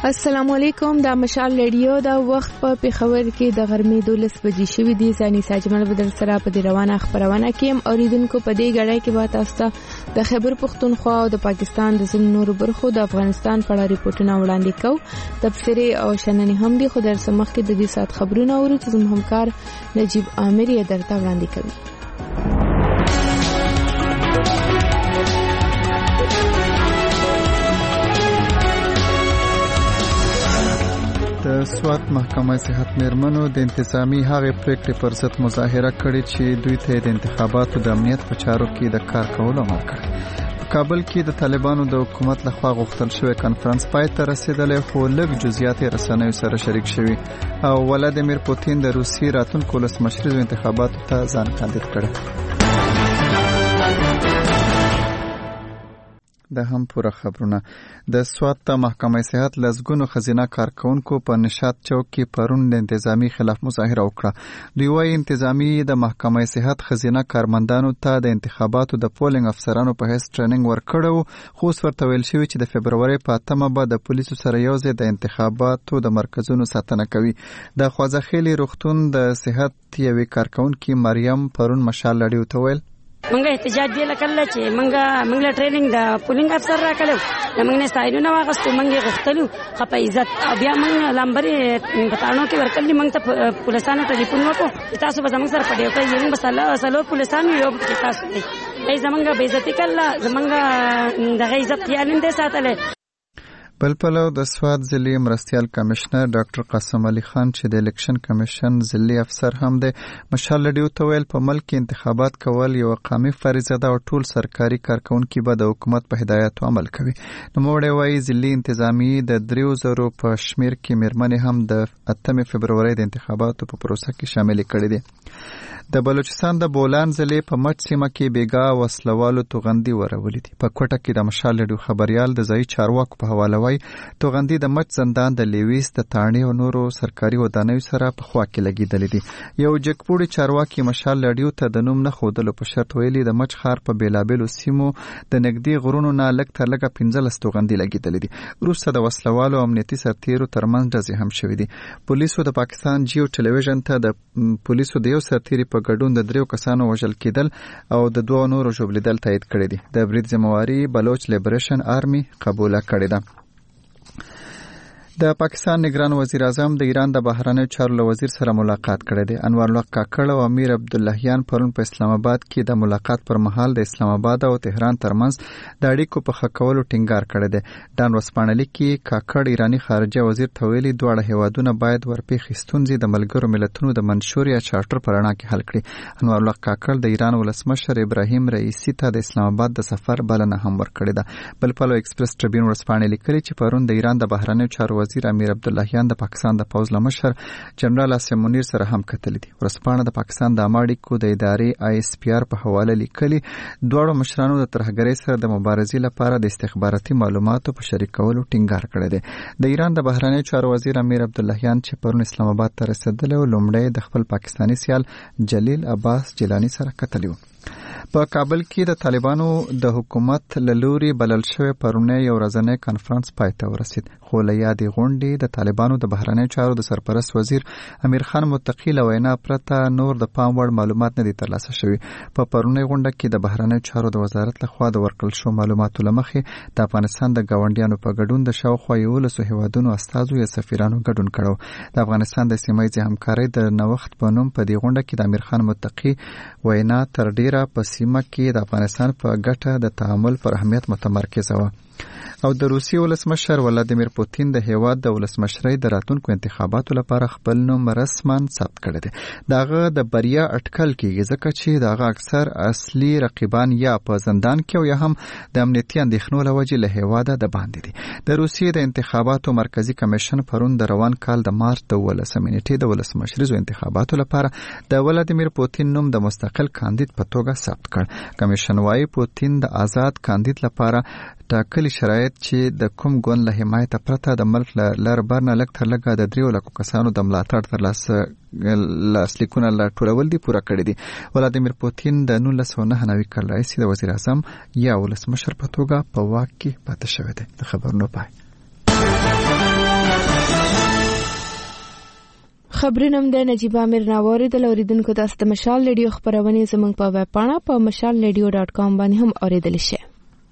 السلام علیکم. دا مشال ریډیو دا وخت په پیښور کې د غرمې 12 بجې شوې دي. ځاني ساجمل بدل سره په دې روانه خبرونه کې اوریدونکو په دې غړای کې به تاسو ته د خیبر پختونخوا او د پاکستان د ځینو نورو برخو د افغانستان په اړه ریپورتونه وړاندې کوو. تبصره او شننې هم دي. خو در سمخ کې د دې سات خبرونه اورو چې زموږ همکار نجیب عامر یې درته وړاندې کوي. د سوات محکمه صحت میرمنو د انتظامی هغه پریکړې پر ضد مظاهره کړې چې دوی ته د انتخاباتو د امنیت په چارو کې د کار کولو امر کړی. په کابل کې د طالبانو د حکومت لخوا غوښتل شوی کانفرنس پای ته رسیدلی خو لږ جزئیات رسنیو سره شریک شوي او ولادیمیر پوتین د روسیې راتلونکو ولسمشریزو انتخاباتو ته ځان کاندید کړی. د هم پوره خبرونه. د سوات ته محکمه صحت لزګونو خزینه کارکونکو په نشاط چوک کې پرون د انتظامی خلاف مظاهره وکړه. دوی وايي انتظامی د محکمه صحت خزینه کارمندانو ته د انتخاباتو د پولینګ افسرانو په هیڅ ټریننګ ورکړو خو ورته ویل شوی چې د فبرवरी په 8مه به د پولیسو سره یوځای د انتخاباتو د مرکزونو ساتنه کوي. د خوازخیلی روغتون د صحت یوې کارکونکو مریم پرون مشال لړیو ته ویل منګه احتجاج دی لکه چې منګه ټریننګ د پولینګ افسر راکړو موږ نه ستایلو واغستو موږ غوښتلو خپه عزت بیا موږ لمبرې پټانو کې ورکړل موږ ته پولیسانو ټلیفون وکړو تاسو به زموږ سره پډیو کوي موږ بس سلو پولیسانو یو چې تاسو دې زمونږ به عزت کړه زمونږ د عزت خیال نه ساتل. بل پلو د سوات ضلعي مرستیال کمشنر ډاکټر قاسم علي خان چې د الیکشن کمیشن ضلعي افسر هم دی مشال لډیو ته ویل په ملک کې انتخابات کول یو قومي فریضه ده او ټول سرکاري کارکونکو به د حکومت په هدایت عمل کوي. نو موږ وايي ضلعي انتظامی د 3000 په شمیر کې میرمنې هم د 8 فبرवरी د انتخاباتو په پروسه کې شامل کړي دي. د بلوچستان د بولان ضلع په مټ سیمه کې بیګا وسلوالو توغندي ورولې دي. په کوټه کې د مشال لډیو خبريال د ځای چارواکو په حواله وایي توغندي د مټ زندان د لیویس د تاڼي او نورو سرکاري ودانیو سره په خوا کې لګیدلې دي. یو جګپوړي چارواکي مشال لډیو ته د نوم نه خودلو په شرط ویلي د مچ خار په بیلابلو سیمو د نګدي غرونو نه لګ تر لګه 15 توغندي لګیدلې دي. وروسته د وسلوالو امنیتي سرتیرو ترمنځ ډزې هم شوې دي. پولیسو د پاکستان جیو ټلویزیون ته د پولیسو د یو سرتیري په ګډون د 3 کسانو وژل کېدل او د 2 نورو ژوبلیدل تایید کړی دي. د برید ذمہواری بلوچ لیبریشن آرمی قبول کړی ده. د پاکستان نگران وزیر اعظم د ایران د بهرنیو چارو وزیر سره ملاقات کړی دی. انور الله کاکړ او امیر عبداللهیان پرون په اسلام آباد کې د ملاقات پر مهال د اسلام آباد او تهران ترمنځ د اړیکو په ښه کولو ټینګار کړی دی. ډان ورسپانلی کې کاکړ ایرانی خارجه وزیر ته ویلي دواړه هیوادونه باید ورپېښې ستونزې د ملګرو ملتونو د منشور یا چارټر په رڼا کې حل کړي. انور الله کاکړ د ایران ولسمشر ابراهیم رئیسی ته د اسلام آباد د سفر بلنه هم ورکړې ده. بل پلو ایکسپریس ټریبیون ورسپانلی لیکلي چې پرون د ایران د بهرنیو چارو وزیر امیر عبداللهیان د پاکستان د پوځ لمشر جنرال اسم منیر سره هم کتلې دي. ورسپانه د پاکستان د اماړیکو د ادارې ISPR په حواله لیکلي دواړو مشرانو د ترهګرۍ سره د مبارزې لپاره د استخباراتي معلوماتو په شریکولو ټینګار کړی دی. د ایران د بهرنیو چارو وزیر امیر عبداللهیان چې پرون اسلام آباد ته رسیدلی و لومړی د خپل پاکستاني سیال جلیل عباس جیلانی سره کتلی و. په کابل کې د طالبانو د حکومت لوري بلل شوی پرونی یو ورځنی کانفرنس پای ته ورسید. خو له یادې غونډې د طالبانو د بهرنیو چارو د سرپرست وزیر امیر خان متقی له وینا پرته نور د پام وړ معلومات نه دي ترلاسه شوي. په پرونی غونډه کې د بهرنیو چارو د وزارت لخوا د ورکړل شو معلوماتو له مخې د افغانستان د ګاونډیانو په ګډون د شاوخوا 11 هیوادونو استازو یا سفیرانو ګډون کړو. د افغانستان د سیمه ییزې همکارۍ د نوښت په نوم په دې غونډه کې د امیر خان متقی وینا تر ډیره په سیمه کې د افغانستان په ګټه د تعامل پر اهمیت متمرکزه وه. او د روسیې ولسمشر ولادیمیر پوتین د هیواد د ولسمشرۍ د راتلونکو انتخاباتو لپاره خپل نوم رسما ثبت کړی دی. دغه د بریا اټکل کېږي ځکه چې دغه اکثر اصلي رقیبان یا په زندان کې او یا هم د امنیتي اندېښنو له وجې له هیواده د باندې دي. د روسیې د انتخاباتو مرکزی کمیشن پرون د روان کال د مارچ د 18 نیټې د ولسمشریزو انتخاباتو لپاره د ولادیمیر پوتین نوم د مستقل کاندید په توګه ثبت کړ. کمیشن وايي پوتین د آزاد کاندید لپاره ټاکلي شرایط چې د کوم ګوند له حمایت پرته د ملک لر بر نه لږ تر لږه د 3 لکو کسانو د ملاتړ ترلاسه لاسلیکونه لا ټولول دي پوره کړی دي. ولادیمیر پوتین د 1999 کال راهیسې د وزیر اعظم یا ولسمشر په توګه په واک کې پاتې شوی دی. د خبرونو پای خبرونه د نجیب امیر ناوړي د اوریدونکو تاسو د مشال ریډیو خبرونه زموږ په ویب پاڼه په mashalradio.com باندې هم اوریدل شي.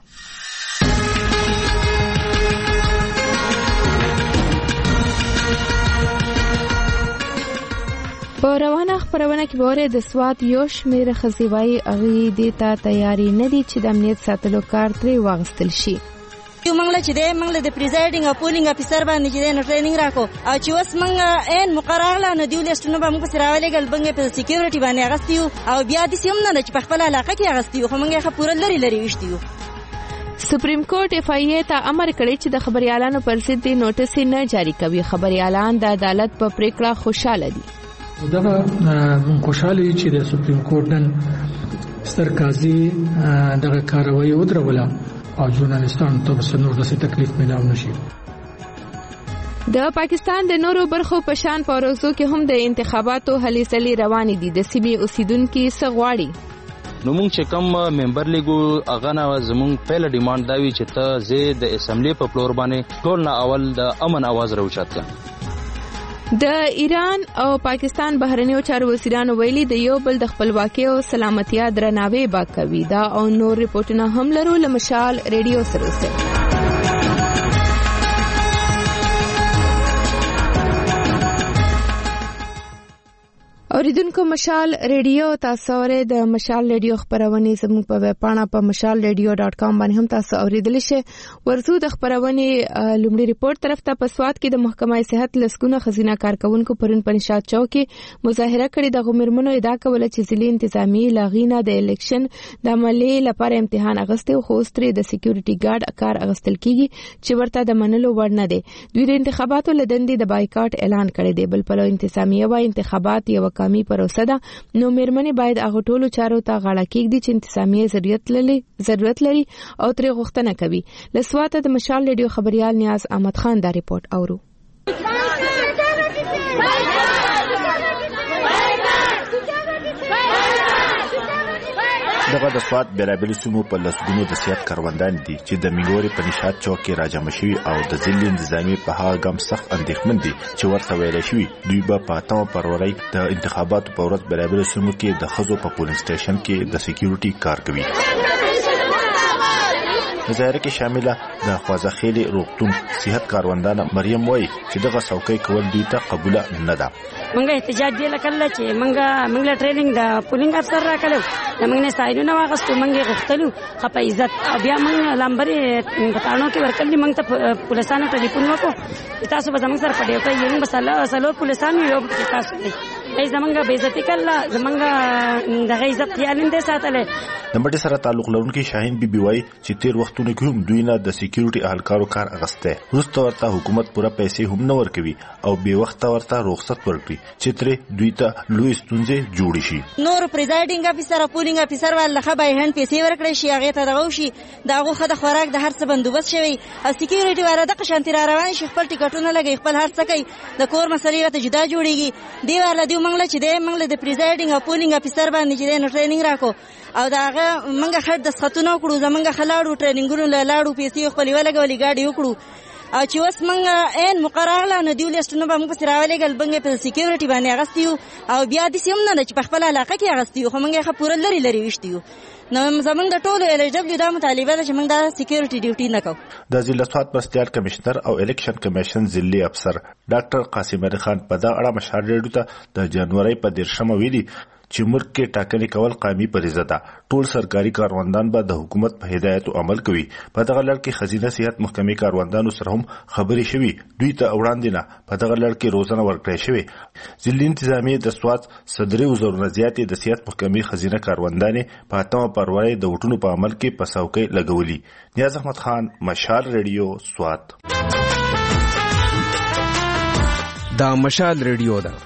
په روانه خبرونه کې وره د سواد یو شمېر خزیوای اغي د تا تیاری نه دي چې د امنیت ساتلو کار ترې واغستل شي. یو منګله چې د منګله د پریزایډینګ او پولینګ افیسر باندې چې د ټریننګ راکو او چې اوس منګه ان مقرره نه دی لیستونه به موږ په سراولې ګل بنګ په سکیورټي باندې اغستیو او بیا د سیم نه چې په خپل علاقه کې اغستیو خو منګه خپل لري وشتیو. سپریم کورټ اف ای ای ته امر کړی چې د خبريالانو پر ضد نوټس نه جاری کوي. خبريالان د عدالت په پریکړه خوشاله دي. دغه خوشاله چې د سپریم کورټ نن ستر قاضي دغه کاروایی ودروله او ژورنالستانو ته نور د تکلیف ملاو نشي. د پاکستان د نورو برخو په شان پروژو کې هم د انتخاباتو هلې ځلې روانې دي. د سیمې اوسیدونکو سغواړي نو مونږ چې کم ممبر لیګو اغه نه زمونږ پهله ډیماند دا وی چې ته زه د اسمبلی په فلور باندې ټول نه اول د امن आवाज راوچاته. د ایران او پاکستان بهرنیو چارو وزیرانو ویلي د یو بل د خپلواکۍ او سلامتیا درناوی با کوي. دا او نور ریپورتونه هم لرو لمشال ریډیو سره. اوریدونکو مشال ریډیو تاسو اورئ. د مشال ریډیو خبرونه زموږ په ویب پاڼه په mashalradio.com باندې هم تاسو اوریدل شئ. ورزو د خبرونه لومړی ریپورت طرف ته په سواد کې د محکمه صحت لسکونه خزینه کارکونکو پرون په نشاط چوک کې مظاهره کړې. د غمرمنو ادعا کوله چې ځلې انتظامی لاغینه د الیکشن د عملي لپاره امتحان اغسته خو ستري د سکیورټي ګارد کار اغستل کیږي چې ورته د منلو وړ نه دي. دوی د انتخاباتو لدندې د بایکاټ اعلان کړی دی. بل په انتظامیه وای انتخابات یو قومي پروسه ده نو مېرمنې باید هغه ټولو چارو ته غاړه کېږدي چې انتظامیه ضرورت لري او ترې غوښتنه کوي. لسواته د مشال ریډیو خبريال نیاز احمد خان دا ریپورت اورو. دغه د سواد بیرابل سیمو په لسګونو د سیاحت کاروندان دي چې د میګوري په نشاط چوک کې راجمع شوي او د ځلې انتظامی په هغه ګام سخت اندېښمن دي چې ورته ویل شوی دوی به په 8 فروری د انتخاباتو په ورځ بیرابل سیمو کې د خزو په پولیس سټیشن کې د سکیورټي کار کوي. مظاهره کې شامله د خوازخېلي روغتون صحت کاروندان مریم وای چې دغه څوکۍ کول دوی ته قبول نه ده. منګه احتجاج دی لکه چې منګه ټریننګ د پولینګ افسر راکړو موږ نه سایډونه واغستو منګه غختلو خپه عزت بیا موږ لامبري پټانو کې ورکړل موږ ته پولیسانو ټلیفون وکړو تاسو به زموږ سره پډیو کوي یو بساله سلو پولیسانو یو تاسو دي ای زمونږه بیزتی کله زمونږه د عزت خیالین دې ساتله. د مټي سره تعلق لرونکي شاهین بي بي وای چې تیر وختونه کې هم دوی نه د سکیورټي اهلکارو کار اغسته. روسته ورته حکومت پوره پیسې هم نه ورکوي او به وخت ورته رخصت ورکړي چې تر دوی ته لوی ستونزې جوړ شي. نور پریزایډینګ افیسر او پولینګ افیسر ولخه به هن پیسې ورکړي شي هغه ته دغه شي دغه خد خوراک د هر څه بندوبست شوی او سکیورټي واره د قشنتی روان شي خپل ټیکټونه لګي خپل هر څه کوي د کور مسلې ته جدا جوړيږي دی ورله دی منګل چې دی منګل د پریزایډینګ او پولینګ افیسر باندې چې د ټریننګ راکو او داغه منګه خړ د سختونو کړو زمنګ خلاړو ټریننګونو لاړو پیسې خپل ولګولې گاډي وکړو او چې اوس منګه ان مقرره نه دی لیستونه به موږ په سراولې ګل بنګ په سکیورټي باندې اغستیو او بیا د سیم نه چې په خپل علاقه کې اغستیو خو موږ خپل لري وشتیو نو زمونږ د ټولو الیجبل دا مطالبه ده چې موږ دا سکیورټي ډیوټي نه کوو. د ضلع سواد مرستیال کمشنر او الیکشن کمیشن ضلعي افسر ډاکټر قاسم علي خان په دا اړه مشال ریډیو ته د جنوري په 13 ویلي چې ملک کې ټاکنې کول قومي فریضه ده. ټول سرکاري کاروندان به د حکومت په هدایتو عمل کوي. په دغه لړ کې خزینه صحت محکمې کاروندانو سره هم خبرې شوي. دوی ته وړاندې نه په دغه لړ کې روزنه ورکړې شوې. ضلعي انتظامیه د سواد صدري وزارونه زیاتې د صحت محکمې خزینه کاروندانې په 8 فروری د وټونو په عمل کې په څوکۍ لګولي. نیاز احمد خان مشال ریډیو سواد. دا مشال ریډیو ده.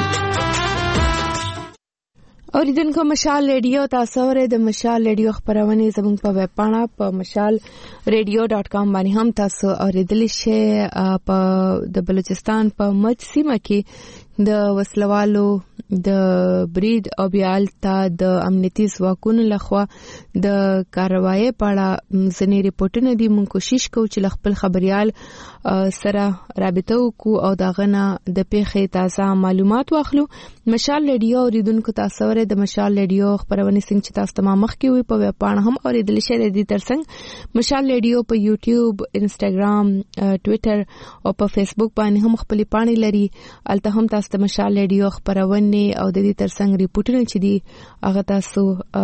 اوریدونکو مشال ریډیو تاسو اورئ. د مشال ریډیو خبرونه زموږ په ویب پاڼه په mashalradio.com باندې هم تاسو اوریدلی شئ. په د بلوچستان په مچ سیمه کې د وسلوالو د برید او بیالتا د امنیتي ځواکونو لخوا د کاروایی په اړه ځینې ریپورتونه دي. موږ کوشش کوو چې خپل خبريال سره رابطه وکړو او دا غنه د پیښې تازه معلومات واخلو. مشال رادیو اوریدونکو تاسو ورته د مشال رادیو خبرونه څنګه چې تاسو ته مخکې وي په ویبپاڼه هم اوریدل شي. د دې ترڅنګ مشال رادیو په یوټیوب، انسټاګرام، ټوئیټر او په فیسبوک باندې هم خپل پاڼې لري. الته هم تاسو ته مشال رادیو خبرونه او د دې ترڅنګ ریپورتونه چې دي هغه تاسو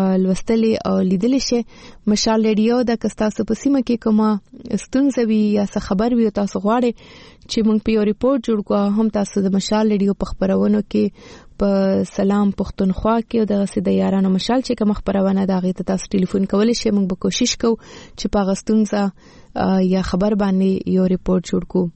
لوستلې او لیدلې شي. مشال رادیو د کستاسو په سیمه کې کومه ستونزه وي یا څه خبر وي تاسو غواړئ چې موږ په یو ریپورت جوړ کړو، هم تاسو د مشال رادیو په خبرونو کې په سلام پښتونخوا کې د غسې د یارانو مشال چې کوم خبرونه دا غي ته تاسو ټلیفون کولای شئ. موږ به کوشش کوو چې په غستونځه یا خبر باندې یو ریپورت جوړ کړو.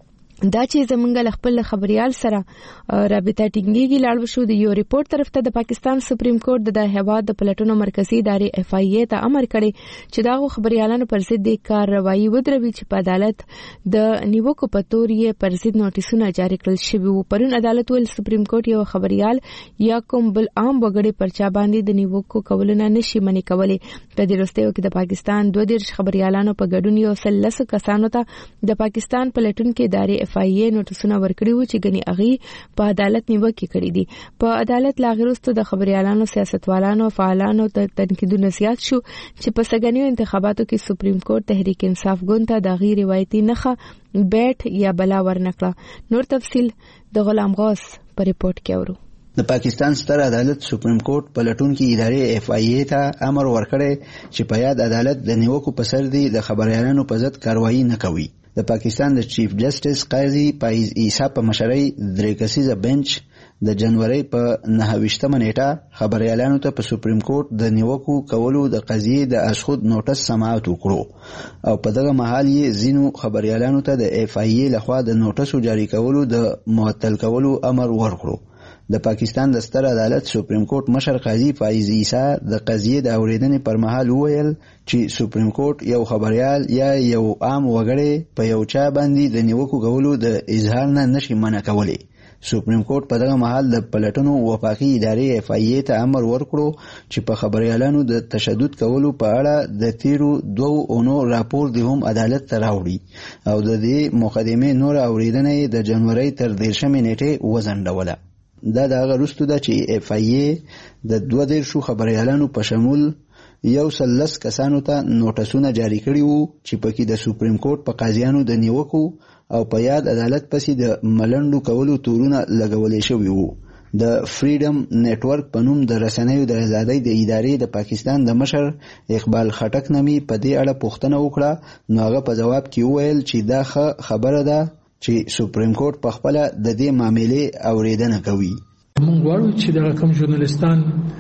دا چې زمونږ خپل خبريال سره رابطه ټینګيږي لاړ شو د یو ریپورت طرف ته د پاکستان سپریم کورټ د هیواد د پلټنو مرکزی ادارې اف آی ای ته امر کړی چې دا خبريالانو پر ضد د کاروایی ودروي چې په عدالت د نیوکو په تور یې پر ضد نوټیسونه جاری کړل شوی وو. پرون عدالت ول سپریم کورټ یو خبريال یا کوم بل عام وګړي پرچا باندې د نیوکو کولونه نشي منې کولای. په دې وروستیو کې د پاکستان 22 خبريالانو په ګډون یو 13 کسانو ته د پاکستان پلټونکو ادارې اف آی ای نوټیسونه ورکړي وو چې غني اغي په عدالت نیوکه کړې دي. په عدالت لاغروستو د خبريالانو، سیاستوالانو، فعالانو ته تنقیدونه زیات شو چې په سګنیو انتخاباتو کې سپریم کورټ تحریک انصاف ګوند ته د غیر روایتي نخه بیٹ یا بلا ورنکړه. نور تفصيل د غلام غوث په ریپورت کې اورو. د پاکستان ستر عدالت سپریم کورټ پلټونکو ادارې اف آی ای ته امر ورکړی چې په یاد عدالت د نیوکو په سر دی د خبريالانو په ضد کاروایی نه کوي. د پاکستان د چیف جسټس قاضي فایز عیسی په مشرۍ درې کسیزه بنچ د جنوري په 29مه نیټه خبريالانو ته په سپریم کورټ د نیوکو کولو د قضیې د اشخود نوټس سماعت وکړو او په دغه مهال یې زینو خبريالانو ته د اف آی ای لخوا د نوټسو جاری کولو د معطل کولو امر ورکړو. د پاکستان د ستر عدالت سپریم کورټ مشر قاضي فایز عیسی د قضیې د اوریدنې پر مهال وویل چې سپریم کورټ یو خبريال یا یو عام وګړی په یو چا باندې د نیوکو کولو د اظهار نه نشي منع کولی. سپریم کورټ په دغه مهال د پلټنو وفاقي ادارې اف آی ای ته امر ورکړو چې په خبريالانو د تشدد کولو په اړه د تیرو 2 اونو راپور دی هم عدالت ته راوړي او د دې مقدمې نور اوریدنې د جنوري تر 13مه نیټه وزندوله. دا هغه رستو ده چې اف آی ای د 22 خبريالانو په شمول یو 13 کسانو ته نوټسونه جاری کړي وو چې پکې د سپریم کورټ په قاضیانو د نیوکو او په یاد عدالت پسې د ملنډو کولو تورونه لګولې شوی وو. د فریډم نتورک په نوم د رسنیو د ازادۍ د ادارې د پاکستان د مشر اقبال خټک نامي په دې اړه پوښتنه وکړه نو هغه په جواب کې وویل چې دا خبره ده چې سپریم کورټ په خپل د دې معاملې اوریدنه کوي. موږ غواړو چې دا کوم ژورنالیستان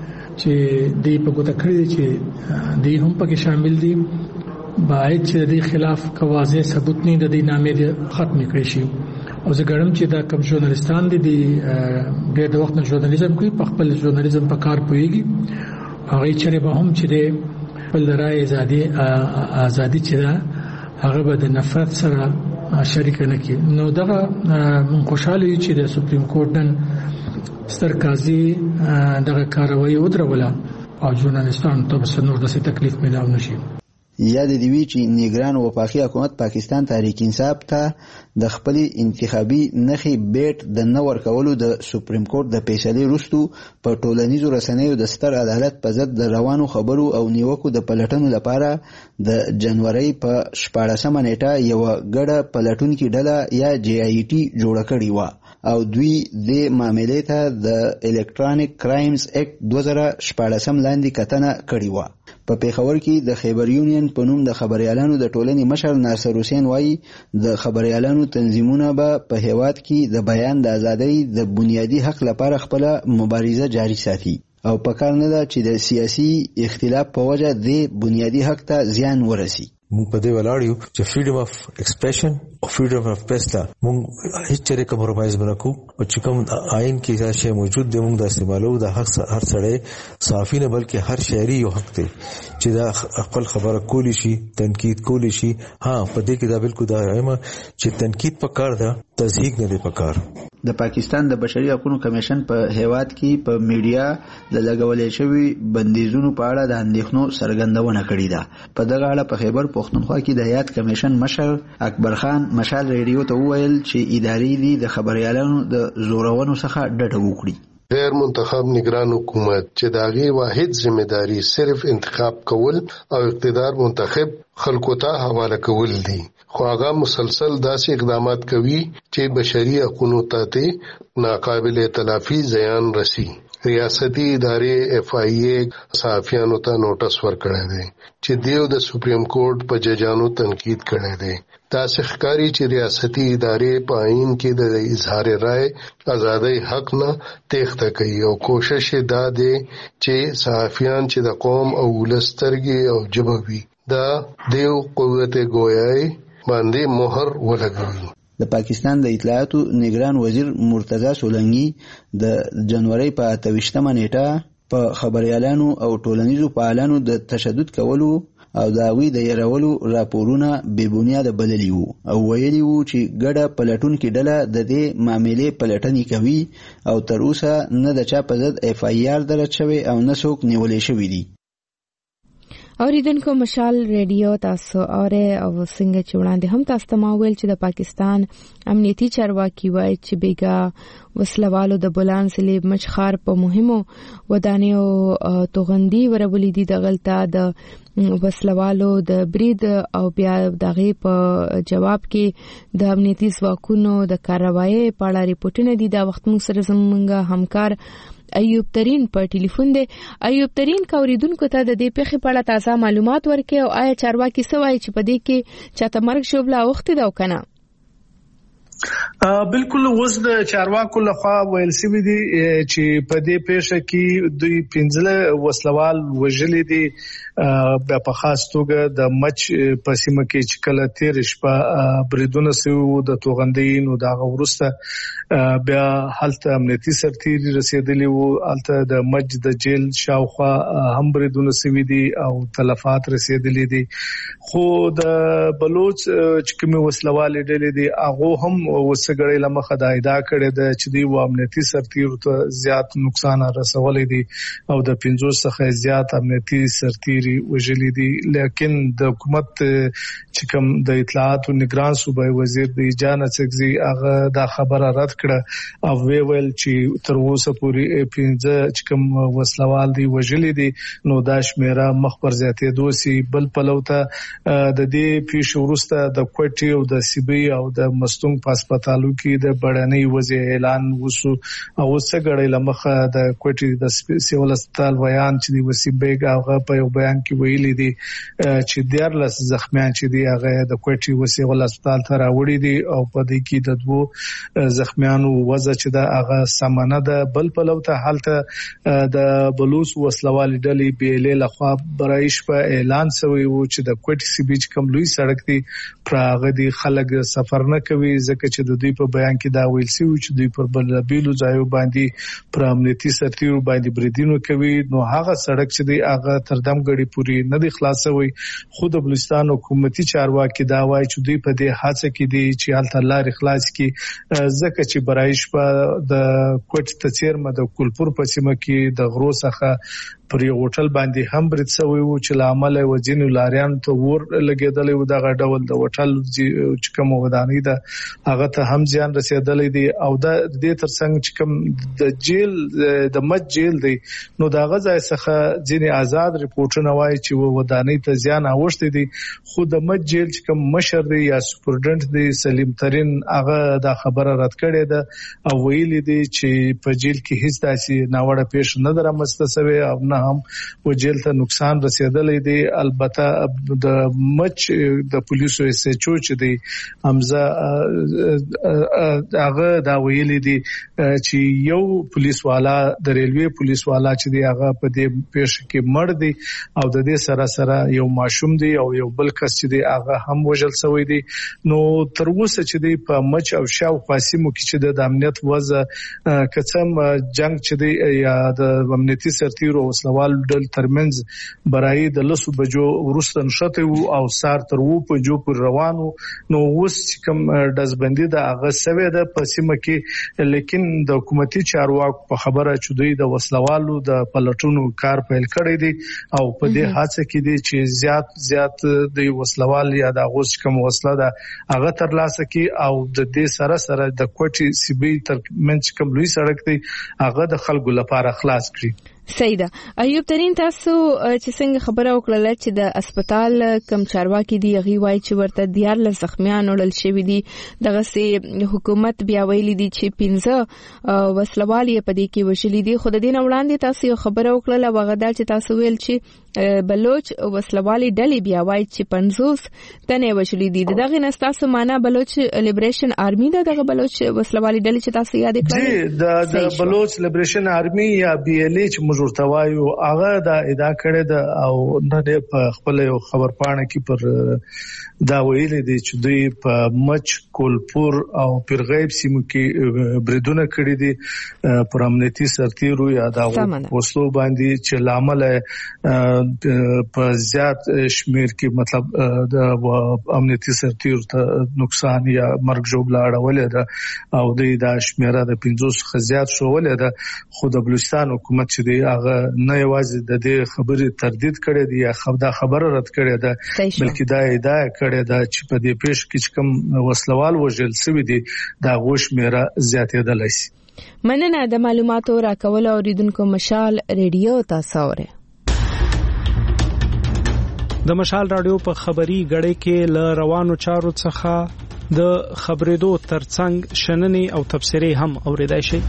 چې د په ګوته کړی چې د هم پکې شامل دي باید چې د خلاف کوازه ثبوت نه د دې نامې ختم کړي شي. او زه ګڼم چې دا کوم ژورنالیستان دي د ډېر وخت نه ژورنالیزم کوي، په خپل ژورنالیزم په کار پوهیږي، هغه چې به هم چې د خپل رائے ازادي چې دا هغه به د نفرت سره شریک نه کی. نو دغه من خوشاله یو چې د سپریم کورټ نن ستر قاضي دغه کاروایی ودروله او ژورنالیستانو ته به نور داسې تکلیف ملاو نشي. یاد دی وی چې نیګران وفاقي حکومت پاکستان تحریک انصاف ته د خپل انتخابي نخي بیٹ د نور کولو د سپریم کورټ د فیصلې وروسته په ټولنیزو رسنیو د ستر عدالت په ضد د روانو خبرو او نیوکو د پلټنو لپاره د جنوري په 14مه نیټه یو ګډه پلټونکو ډله یا جی آی ټي جوړه کړې و او دوی د معاملې ته د الکترونیک کرایمز اکټ 2014 لاندې کتنه کړې و. په پیښور کې د خیبر یونین په نوم د خبريالانو د ټولنې مشر ناصر حسین وایي د خبريالانو تنظیمونه به په هیواد کې د بیان د ازادۍ د بنیادی حق لپاره خپل مبارزه جاری ساتي او په کار نه ده چې د سیاسي اختلاف په وجه د بنیادی حق ته زیان ورسي. مونږ په دې ولاړ یو چې فریډم اف ایکسپریشن او فریډم اف پریس ته مونږ هیڅ چره کمپرمایز نه کوو او چې کوم آئین کې دا شی موجود دی مونږ د استعمالو د حق هر سړی صحافي نه بلکې هر شهري یو حق دی چې دا خپل خبره کولی شي، تنقید کولی شي. ها په دې کې دا بالکل دا وایم چې تنقید په کار ده، تضحیک نه دی په کار. د پاکستان د بشري حقوقو کمیشن په هیواد کې په میډیا د لګولې شوی بندیزونو په اړه د اندېښنو څرګندونه کړې ده. په دغه اړه په خیبر پښتونخوا کې د هیات کمیشن مشر اکبر خان مشال ریډیو ته وویل چې ادارې دي د خبريالانو د زورونو څخه ډډه وکړي. غیر منتخب نگران حکومت چې داغي واحد ذمہداري صرف انتخاب کول او اقتدار منتخب خلکو ته حواله کول دي، خو هغه مسلسل داسې اقدامات کوي چې بشري حقوقو ته ناقابل تلافي زیان رسي. ریاستي ادارې FIA صحافیانو ته نوټس ورکړی دی چې دیو د سپریم کورټ په ججانو تنقید کړی دی. تاسو ښکاری چې ریاستي ادارې په آئین کې د اظهار رائے ازادۍ حق نه تېښته کوي او کوشش دا دی چې صحافیان چې د قوم او ولس سترګې او ژبه وي دا دیو قوت گویاي باندې مهر ولګوي. د پاکستان د اطلاعاتو نگران وزیر مرتضی سولنګي د جنوري په 28مه نیټه په خبريالانو او ټولنیزو فعالانو د تشدد کولو او د هغوی د يرولو راپورونه بې بنیاده بللي وو او ویلي وو چې ګډه پلټونکې ډله د دې معاملې پلټنې کوي او تر اوسه نه د چا په ضد FIR درج شوی او نه څوک نیولې شوي دي. اوریدونکو مشال ریډیو تاسو اوره او څنګه چې وړاندې هم تاسو ته ما ویل چې د پاکستان امنیتي چارواکي وایي چې بیګا وسلوالو د بولان ضلع مشخار په مهمو ودانیو توغندي ورولې دي د غلطه د وسلوالو د برید او بیا دغه په جواب کې د امنیتي ځواکونو د کاروایی په اړه ریپورتونه دي. دا وخت موږ سره زموږ همکار ایوب ترین په ټلیفون دی. ایوب ترین کوریدونکو ته د دې پیښې په اړه تازه معلومات ورکړي او آیا چارواکي څه وایي چې په دې کې چاته مرګ شوبله اوختي دا وکنه؟ بالکل اوس د چارواکو لخوا ویل شوی دی چې په دې پیښه کې دوی 15 وسلوال وژلي دي بیا په خاص توګه د مچ په سیمه کې چې کله تیر شپه بریدونه سوي د توغندین او دغه ورسته بیا هلته امنیتي سرتیري رسیدلی وو، هلته د مچ د جیل شاوخوا هم بریدونه سوي دي او تلفات رسیدلي دي. خو د بلوچ چې کوم وسلوال ډلې دي هغه هم وسګړې لمخه د ادا کړې د چې دی و امنیتي سرتیرو ته زیات نقصان رسولې دي او د 500 څخه زیات امنیتي سرتیري وژلي دي. لیکن د حکومت چې کوم د اطلاعاتو نگران صوبای وزیر دی جان اڅکزي هغه دا خبره رد کړه او ویل چې تر اوسه پورې 15 چې کوم وسلوال دی وژلي دي نو دا شمیره مخ پر زیاتې دوسی. بل پلوته د دې پیښو وروسته د کوټي او د سیبي او د مستونګ په هسپتالو کې د بړنۍ وضع اعلان وشو او څنګه لمخه د کوټي د سیول هسپتال بیان چې دی وسیبېګ هغه په یو بیان کې ویلي دي چې 14 زخمیان چې دی هغه د کوټي وسیول هسپتال ته راوړي دي او په دې کې د 2 زخمیانو وضع چې دا هغه سمانه ده. بل پلوته حالته د بلوچ وسلوال ډلې بیلې لخوا برایش په اعلان شوی وو چې د کوټي سی بیچ کوم لوی سړک دی پراغه دي خلک سفر نه کوي ځکه چې د دوی په بیان کې دا ویل شوی چې دوی پر بلبیلو ځایو باندې پر امنیتي سرتیرو باندې بریدونه کوي. نو هغه سړک چې دی هغه تردم غړي پوری نه دی خلاصوي. خود د بلوچستان حکومتي چارواکي دا وایي چې دوی په دې حادثه کې دي چې حالت لارې خلاص کی ځکه چې برایش په د کوټ تچیرمه د کولپور په سیمه کې د غرو څخه پر یو هوټل باندې هم برید شوی وو چې لامل وځینو لاریان ته ور لګیدلې و دغه ډول د هوټل چې کوم ودانۍ ده هغه ته هم ځان رسیدلې دي او د دې ترڅنګ چې کوم د جیل د مچ جیل دی نو دا غځای څخه ځینې آزاد ریپورتونه وایي چې ودانۍ ته ځان اوښتي دي. خو د مچ جیل چې کوم مشر دی یا سپورډنټ دی سلیم ترين هغه دا خبره رد کړې ده او ویلي دي چې په جیل کې هیڅ داسې ناوړه پیښه نه درمسته شوی او نه هم و جیل ته نقصان رسیدلی دی. البته د مچ د پولیسو SHO چې دی حمزه هغه دا ویلي دی چې یو پولیس والا د ریلوی پولیس والا چې دی هغه په دې پیښه کې مړ دی او د دې سره سره یو ماشوم دی او یو بل کس چې دی هغه هم وژل شوی دی. نو تر اوسه چې دی په مچ او شاو خاصمو کې چې د امنیت وضع کڅم جنگ چې دی یا د امنیتي سرتیرو وسلوال ډل ترمنځ برای د لسو بجو ورستن شته او سار تر وو په جو پر روانو. نو اوس کوم دزبندي بندي د هغه سوي د پسیمه کې لیکن د حکومتي چارواکو په خبره چې دوی د وسلوالو د پلټونو کار پیل کړی دی او په دې حادثه کې دی چې زیات د وسلوال یا د غوښ کوم وسله ده هغه ترلاسه کی او د دې سره د کوټي سیبي تر منځ کوم لوی سړک دی هغه د خلکو لپاره خلاص کړی. سیده ایوب ترين تاسو چې څنګه خبره وکړه چې د هسپتال کم چارواکي دی غي وای چې ورته دیار ل زخمیان وړل شوی دي دغه سي حکومت بیا ویلي دي چې 15 وسلوالي په دې کې وشلي دي. خو د دین وړاندې تاسو خبره وکړه وغدا چې تاسو ویل چې بلوچ وسلوالي ډلې بیا وای چې 50 تنه وشلي دي. دغه نستاسو معنا بلوچ لیبریشن آرمي دغه بلوچ وسلوالي ډلې چې تاسو یاد کړئ د بلوچ لیبریشن آرمي یا بي ال ایچ ورته وایو هغه دا ادعا کړې ده او نه په خپل خبر پاڼه کې پر دا ویل دي چې دوی په مچ کولپور او پیرغیب سیمو کې بریدونه کړې دي پر امنیتي سرتیرو یا دا وسلو باندې چې لامل په زیات شمیر کې مطلب د امنیتي سرتیرو ته نقصان یا مرګ جوړ لاړول ده او د شمیره د 500 خزيات شوول ده. خو د بلوچستان حکومت چې دی هغه نه یوازې د دې خبرې تردید کړې دي یا دا خبره رد کړې ده بلکې دا ادعا کړې ده چې په دې پیښ کې کوم وسلوال وژل شوی دي دا غوښ میرا زیاتېدلی شي. مننه د معلوماتو راکول اوریدونکو مشال ریډیو تاسو اوره. د مشال رادیو په خبري غړې کې ل روانو چارو څخه د خبرېدو ترڅنګ شننې او تبصرې هم اوریدای شي.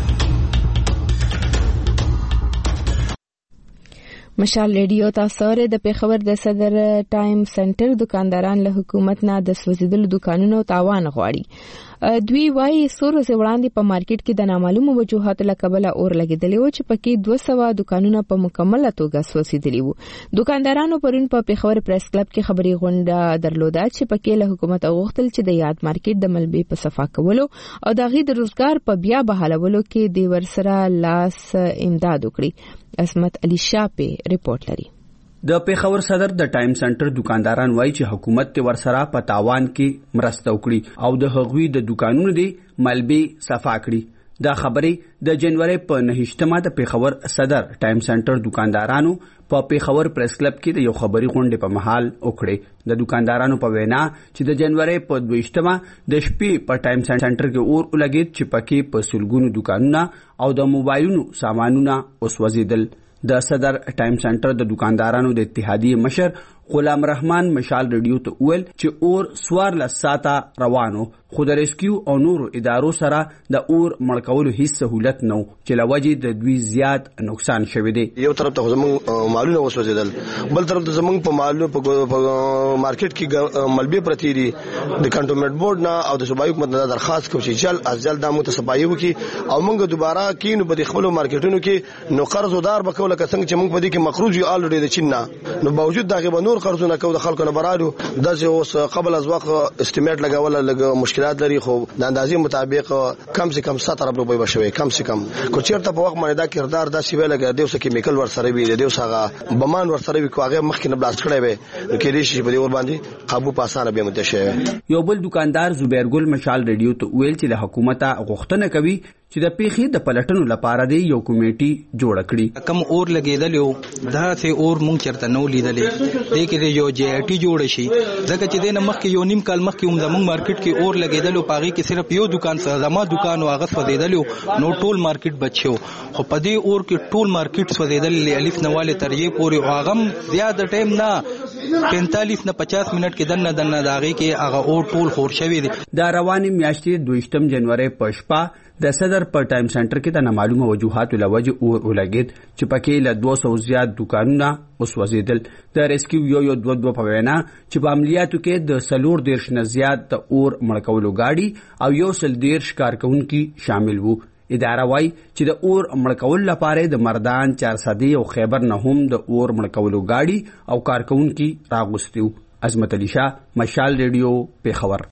مشال ریډیو تاسو د پیښور د صدر ټایم سنټر دکانداران له حکومت نه د سوځیدلو دکانونو تاوان غواړي. دوی وايي سور وړاندې په مارکیټ کې د نامعلومو وجوهاتو لکبله اور لګیدلی و چې پکې 200 دکانونه په مکمله توګه سوځیدلي وو. دکاندارانو پرون په پیښور پریس کلب کې خبري غونډه درلوده چې پکې له حکومت غوښتل چې د یاد مارکیټ د ملبې په صفا کولو او د غي د روزګار په بیا بحالولو کې د ورسره لاس امداد وکړي. عصمت علي شاپه ریپورت لري. د پیښور صدر د ټایم سنټر دکانداران وایي چې حکومت ته ورسره په تاوان کې مرسته وکړي او د هغوی د دکانونو دی ملبې صفا کړي. دا خبرې د جنوري په 9مه د پیښور صدر ټایم سنټر دکاندارانو په پیښور پریس کلب کې د یو خبري غونډې په محل وکړي. د دکاندارانو په وینا چې د جنوري په 22مه د شپې په ټایم سنټر کې اور ولګید چې پکې په سلګونو دکانونه او د موبایلونو سامانونه وسوځیدل. د صدر ټایم سنټر د دکاندارانو د اتحادیې مشر غلام رحمان مشال ریډیو ته ویل چې اور سوار لساته روانو خو د ریسکیو او نورو ادارو سره د اور مړکولو هیڅ سہولت نو چې لوجې د دوی زیات نقصان شوی دی. یو طرف ته زموږ مالونه وسوځیدل بل طرف ته زموږ په مالونو په مارکیټ کې ملبې پرتی دي. د کنټونمنت بورډ نه او د صوبایي حکومت نه درخواست کوم چې جل از جل د متصفایو کې او موږ دوباره کینو په خپل مارکیټونو کې نو قرضدار بکول لکه څنګه چې موږ په دې کې مخروج یو الډي د چین نه نو باوجود دغه بنور قرضونه کو د خلکو نه برادو دغه اوس قبل از وخت استیمیټ لګول لګ مشکلات لري خو د اندازې مطابق کم سے کم 70 روپۍ بشوي کم سے کم کو چیرته په وخت باندې دا کردار د سی ویل لګ دیو سره کیمیکل ور سره وی دیو سره بمان ور سره وی کو هغه مخکې نه بلاست کړی وي نو کې دې شي په دې ور باندې قابو پاسانه به متشه. یو بل دکاندار زبیر ګل مشال ریډیو ته ویل چې د حکومت غوښتنه کوي چې د پیښې د پلټنو لپاره دی یو کمیټي جوړ کړي. کم اور لګیدل دا ته اور مونږ چرته نو لیدلې دې کې یو جی آی ټي جوړ شي ځکه چې د مخ کې یو نیم کال مخ کې زموږ مارکیټ کې اور لګیدل او پاغي کې صرف یو دکان سره زما دکان او هغه سوځیدل نو ټول مارکیټ بچو خو په دې اور کې ټول مارکیټ سوځیدل الف نواله تر یې پورې او هغه زیاده ټایم نه 45 نه 50 منټ کې دنه داغي کې هغه اور ټول خور شوی دی. دا رواني میاشتې 2 جنوري په شپه د صدر پر ټایم سنټر کې د نامعلومه وجوهاتو لوجه اور ولګید چې پکې له 200 زیات دکانونه وسوځیدل. د ریسکیو یو دوه په وینا چې په عملیاتو کې د سلور دیرش نه زیات د اور مړکولو گاډي او یو سل دیرش کارکونکي شامل وو. اداره وايي چې د اور مړکول لپاره د مردان 400 او خیبر نه هم د اور مړکولو گاډي او کارکونکي راغوستیو. عظمت علي شاه مشال ریډیو پیښور.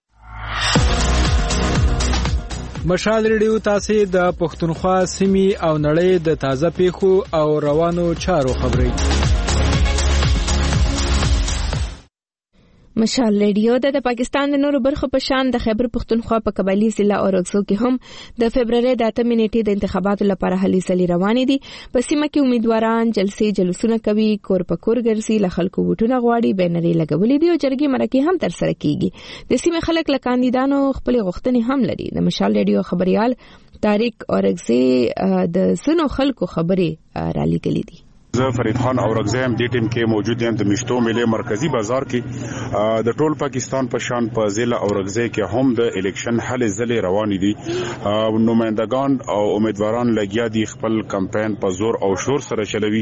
مشال ریډیو تاسو د پښتونخوا سیمې او نړۍ د تازه پیښو او روانو چارو خبري. مشال ریډیو د پاکستان د نورو برخو په شان د خیبر پختونخوا په قبایلی ضلع اورګزو کې هم د فبرवरी د 8 نیټې د انتخاباتو لپاره هلې ځلې روانې دي. په سیمه کې امیدواران جلسې جلوسونه کوي، کور په کور ګرځي، له خلکو ووټونه غواړي، بینرې لګولې دي او جرګې مرکې هم تر سره کیږي. د سیمه خلک له کاندیدانو خپل غوښتنې هم لري. د مشال ریډیو خبريال طارق اورګزي د سونو خلکو خبرې را لګلې دي. زه فرید خان اورګزی هم دې ټیم کې موجود یم د مشتو ملي مرکزی بازار کې د ټول پاکستان په شان په ضلع اورګزی کې هم د الیکشن هلې ځلې روانې دي. نمائندگان او امیدواران لګیا دي خپل کمپاین په زور او شور سره چلوي.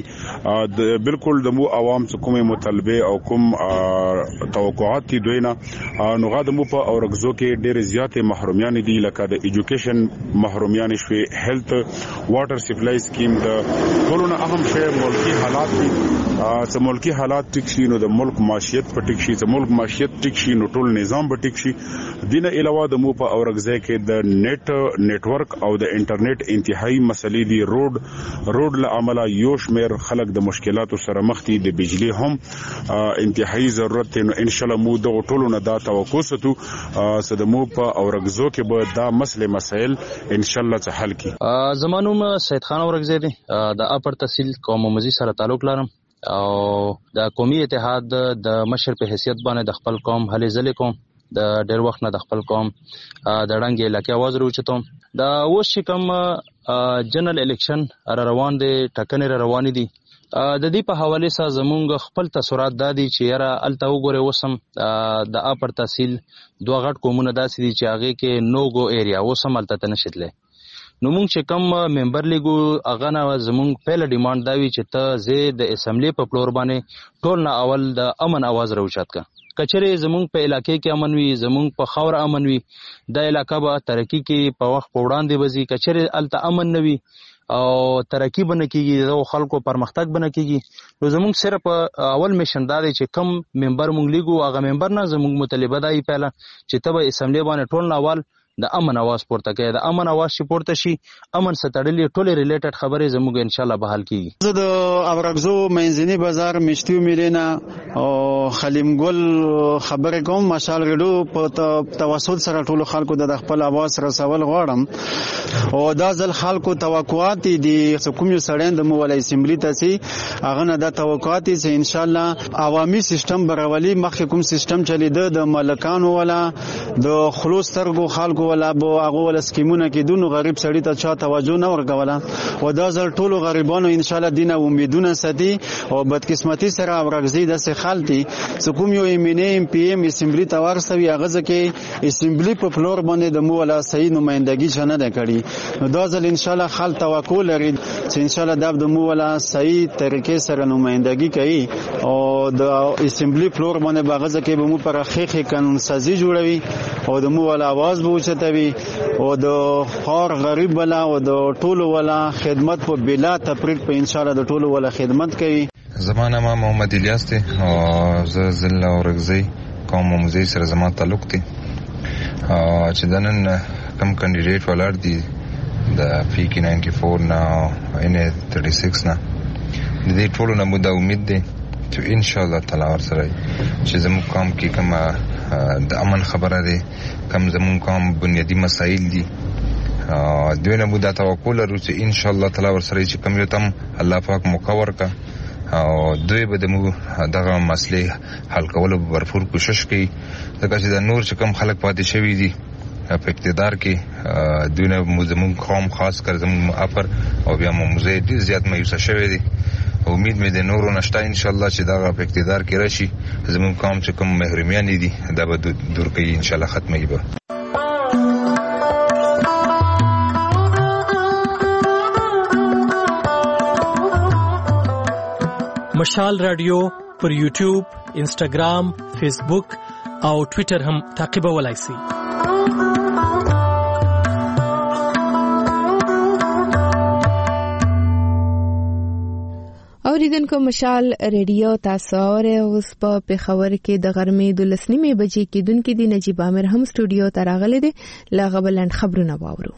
بالکل د مو عوام کومه مطالبه او کوم توقعات دي دوی نه نو غاده مو په اورګزو کې ډېر زیاتې محرومیان دي لکه د ایجوکیشن محرومیان شوي، هیلث، واټر سپلای سکیم، د ټولونه اهم شی ملکی حالات دي. چې ملکی حالات ټیک شي نو د ملک معیشت په ټیک شي، چې ملک معیشت ټیک شي نو ټول نظام به ټیک شي. دینه علاوه د مو په اورګزی کې د نتورک او د انټرنیټ انتهایی مسلې دي. روډ له عمله یو شمیر خلک د مشکلاتو سره مخ دي، د بجلی هم انتهایی ضرورت دی. نو ان شاء الله مو د ټولو نه دا توقع ستو چې د مو په اورګزو کې به دا مسائل ان شاء الله حل کی. زمانوم سید خان اورګزی دی، د اپر تحصیل قوم مزي سره تعلق لرم او د قومي اتحاد د مشر په حیثیت باندې د خپل قوم هلې ځلې کوم. د ډېر وخت نه د خپل قوم د ړنګ علاقې आवाज راوچتم. دا اوس چې کوم جنرال الیکشن روان دي، ټاکنې روانې دي، د دې په حواله سره زمونږ خپل تاثیرات دادي چې یاره الته وګوره وسم د اپر تحصیل دوه غټ قومونه داسې دي چې هغه کې نوګو ایریا وسم الته نشتله. نو مونږ چې کوم ممبر لیګو هغه نه زمونږ پهله ډیماند دا وی چې ته زه د اسمبلی په فلور باندې ټول نه اول د امن आवाज راوچات کا. کچره زمونږ په علاقې کې امن وي، زمونږ په خاور امن وي، د علاقې به ترقی کې په وخت په وړاندې وځي. کچره الته امن نه وي او ترقی بنه کیږي، د خلکو پرمختګ بنه کیږي. نو زمونږ صرف اول میشن دا دی چې کم ممبر مونږ لیګو هغه ممبر نه زمونږ مطالبه دی پهله چې ته به اسمبلی باندې ټول نه اول د امن आवाज پورته کوي. د امن आवाज چې پورته شي، امن سره تړلې ټولې ریلیټډ خبرې زموږ ان شاء الله به حل کیږي. زه د اورګزو منځنی بازار مشتو میلینا او خلیم ګل خبرې کوم. مشال ریډیو په توسط سره ټول خلکو د خپل आवाज رسول غواړم او دا ځل خلکو توقعات دي کوم یو سړی د مولای اسمبلی ته سي هغه نه د توقعات چې ان شاء الله عوامي سیستم برولي مخکې کوم سیستم چلیده د ملکانو ولا د خلوص ترګو خلکو ولا بو هغه ول سکیمونه کې دونو غریب سړی ته چا توجه نه ورکوله او دا ځل ټولو غریبانو ان شاء الله دینه امیدونه ساتي او بدقسمتي سره اورګزي د سه خالتي سکوم یو ایم پی ایم اسمبلی ته ورسوي هغه ځکه اسمبلی په فلور باندې د مو ولا صحیح نمائندګي شنه ده کړی. نو دا ځل ان شاء الله خال توقع لري چې ان شاء الله د مو ولا صحیح طریقې سره نمائندګي کوي او د اسمبلی فلور باندې باغ ځکه به مو پر خېخه قانون سازي جوړوي او د مو ولا आवाज به چتوي او د خار غریب ولا او د ټولو ولا خدمت په بلا تفریق په ان شاء الله د ټولو ولا خدمت کوي. زمانه ما محمد الیاس ته او زل اورګزی قوم مزي سره زما تعلق دي چې دنن کم کینډیډیټ ولر دي د پی 94 نه ان 36 نه د دې ټولو نه مو د امید دي چې ان شاء الله تعالی ور سره چې زموږ قوم کې کوم د امن خبره ده، کم زمون قوم بنیادی مسائل دي دوی نه مو د توقع لرو چې ان شاء الله تعالی ور سره چې کوم یو تم الله پاک مقور کا او دوی به د مو دغه مسلې حل کولو بھرپور کوشش کوي. ځکه چې د نور چې کم خلک پاتې شوی دي په اقتدار کې دوی نه زمون قوم خاص کر زمون اپر او بیا مو مزید ډیر زیات مایوسه شوی دي. امید مې د نورو نشته ان شاء الله چې دا په اقتدار کې راشي زمون قوم چې کوم محرومیان دي دا به دور کوي ان شاء الله ختمي به. مشال رادیو پر یوټیوب، انسټاګرام، فیسبوک او ټوئیټر هم تعقیبولای شئ. اوریدونکو مشال ریډیو تاسو اوره اوس په پیښور کې د غرمې 12:30 بجې کې دونکو دی نجیب عامر هم سټوډیو ته راغلی دی. لاغه بلند خبرونه واورو.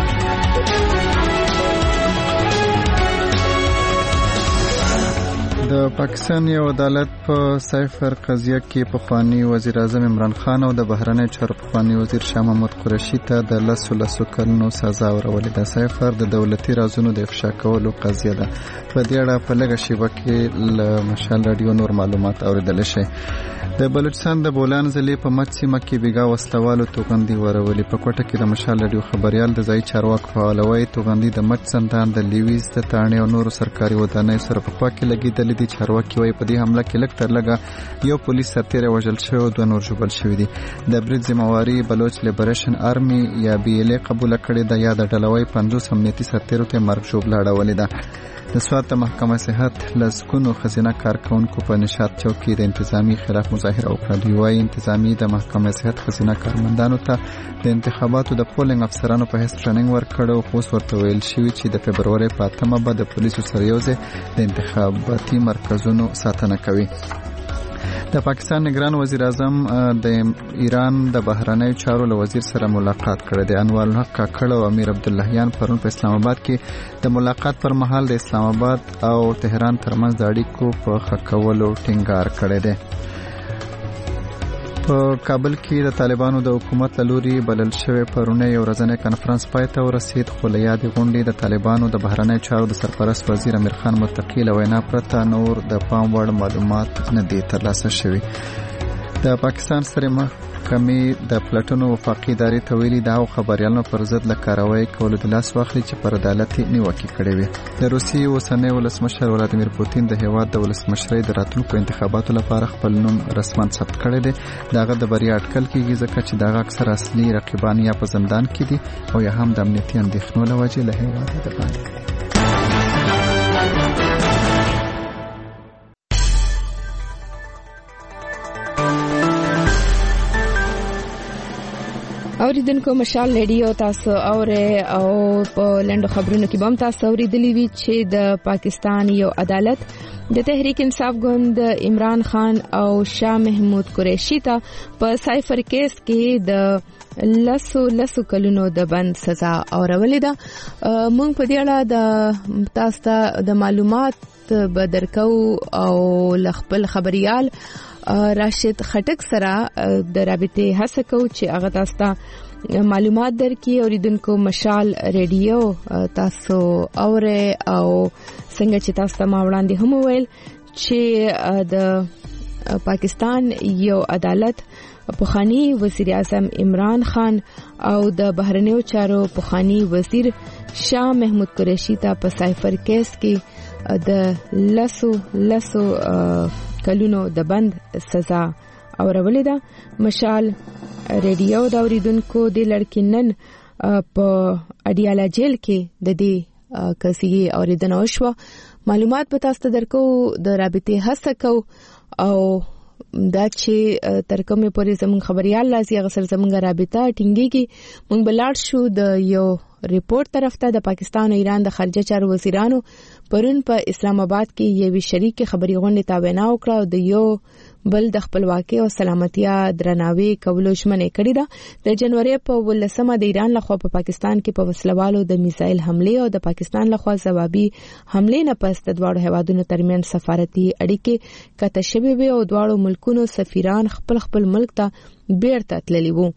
د د پاکستان یو عدالت په سایفر قضیه کې پخوانی وزیر اعظم عمران خان او د بهرنی چارو پخوانی وزیر شاه محمود قریشي ته د 10 کلونو سزا ورولې. د سایفر د دولتي رازونو د افشا کولو قضیه ده. په دې اړه په لږه شیبه کې له مشال رادیو نور معلومات اوریدل شي. د بلوچستان د بولان ضلع په مچ سیمه کې بیګا وسلوالو توغندي ورولې. په کوټه کې د مشال رادیو خبريال د ځای چارواکو فعالوي توغندي د مچ زندان د لیویز د تانې او نورو سرکاري ودانۍ سره په خوا کې لګیدلې دي. چارواکي وايي په دې حمله کې لږ تر لږه یو پولیس سرتیری وژل شوی او 2 نور ژوبل شوي دي. د برید ذمہواری بلوچ لیبریشن آرمي یا BLA قبول کړې ده یا د ډلوي 50 امنیتي سرتیرو ته مرګ ژوبل اړولې ده. د سوات د محکمه صحت لسکونو خزینه کارکونکو په نشاط چوک کې د انتظامی خلاف مظاهره وکړه. دوی وايي انتظامی د محکمه صحت خزینه کارمندانو ته د انتخاباتو د پولینګ افسرانو په هیڅ ټریننګ ورکړو خو ورته ویل شوی چې د فبرवरी په 8مه به د پولیسو سره یوځای د انتخاباتي مرکزونو ساتنه کوي. د پاکستان نگران وزیر اعظم د ایران د بهرنیو چارو له وزیر سره ملاقات کړی دی. انوار الحق کاکړ او امیر عبداللهیان پرون په اسلام آباد کې د ملاقات پر مهال د اسلام آباد او تهران ترمنځ د اړیکو په ښه کولو ټینګار کړی دی. په کابل کې د طالبانو د حکومت لوري بلل شوی پرونه یو ورځنی کانفرنس پای ته ورسید خو له یادې غونډې د طالبانو د بهرنیو چارو د سرپرست وزیر امیر خان متقی له وینا پرته نور د پام وړ معلومات نه دي ترلاسه شوي. د پاکستان سترې محکمې د پلټنو وفاقي ادارې ته ویلي دا خبريالانو پر ضد له کاروایی کولو د لاس واخلي چې پر عدالتي نیوکې کړې وي. د روسي اوسنی ولسمشر ولادیمیر پوتین د هیواد د ولسمشرۍ د راتلونکو انتخاباتو لپاره خپل نوم رسما ثبت کړی دی. داغه د بریا اټکل کیږي ځکه چې داغه اکثر اصلي رقیبان یا په زندان کې دي او یا هم د امنیتي اندېښنو له وجې له هیواد د باندې. اوریدونکو مشال رادیو تاسو اوره او په لندو خبرونو کې بم تاسو اوریدلی وی چې د پاکستان یو عدالت د تحریک انصاف ګوند عمران خان او شاه محمود قریشي ته په سایفر کیس کې د لسو کلونو د بند سزا اورولې ده. مونږ په دې اړه د تاسو ته د معلومات به درکو او خپل خبريال راشد خټک سره د رابطه هڅه کوو چې هغه تاسو ته معلومات درکړي. اوریدونکو مشال رادیو تاسو اوره او څنګه چې تاسو ته ما وړاندې هم ویل چې د پاکستان یو عدالت پخوانی وزیر اعظم عمران خان او د بهرنیو چارو پخوانی وزیر شاه محمود قریشي ته په سایفر کیس کې د لسو کلونو د بند سزا اورولې ده. مشال رادیو دا اوریدونکو د لړکینن په اډیالا جیل کې د دې قضیې اوریدنه وشوه. معلومات به تاسو ته درکو د رابطې هڅه کوو او دا چې تر کومه پورې زموږ خبريال لاسي غسر زموږ رابطه ټینګيږي. موږ بلاړ شو د یو ریپورت طرف ته. د پاکستان او ایران د خارجه چارو وزیرانو پرون په اسلام آباد کې یوې شریک خبري غونډې ته وینا وکړه او د یو بل د خپلواکۍ او سلامتیا درناوي کولو ژمنه کړې ده. د جنوري په 18مه د ایران لخوا په پاکستان کې په وسلوالو د میزایل حمله او د پاکستان لخوا ځوابي حمله نه پس د دواړو هیوادونو ترمنځ سفارتي اړیکې کته شوې وي او دواړو ملکونو سفیران خپل ملک ته بیرته تللي وو.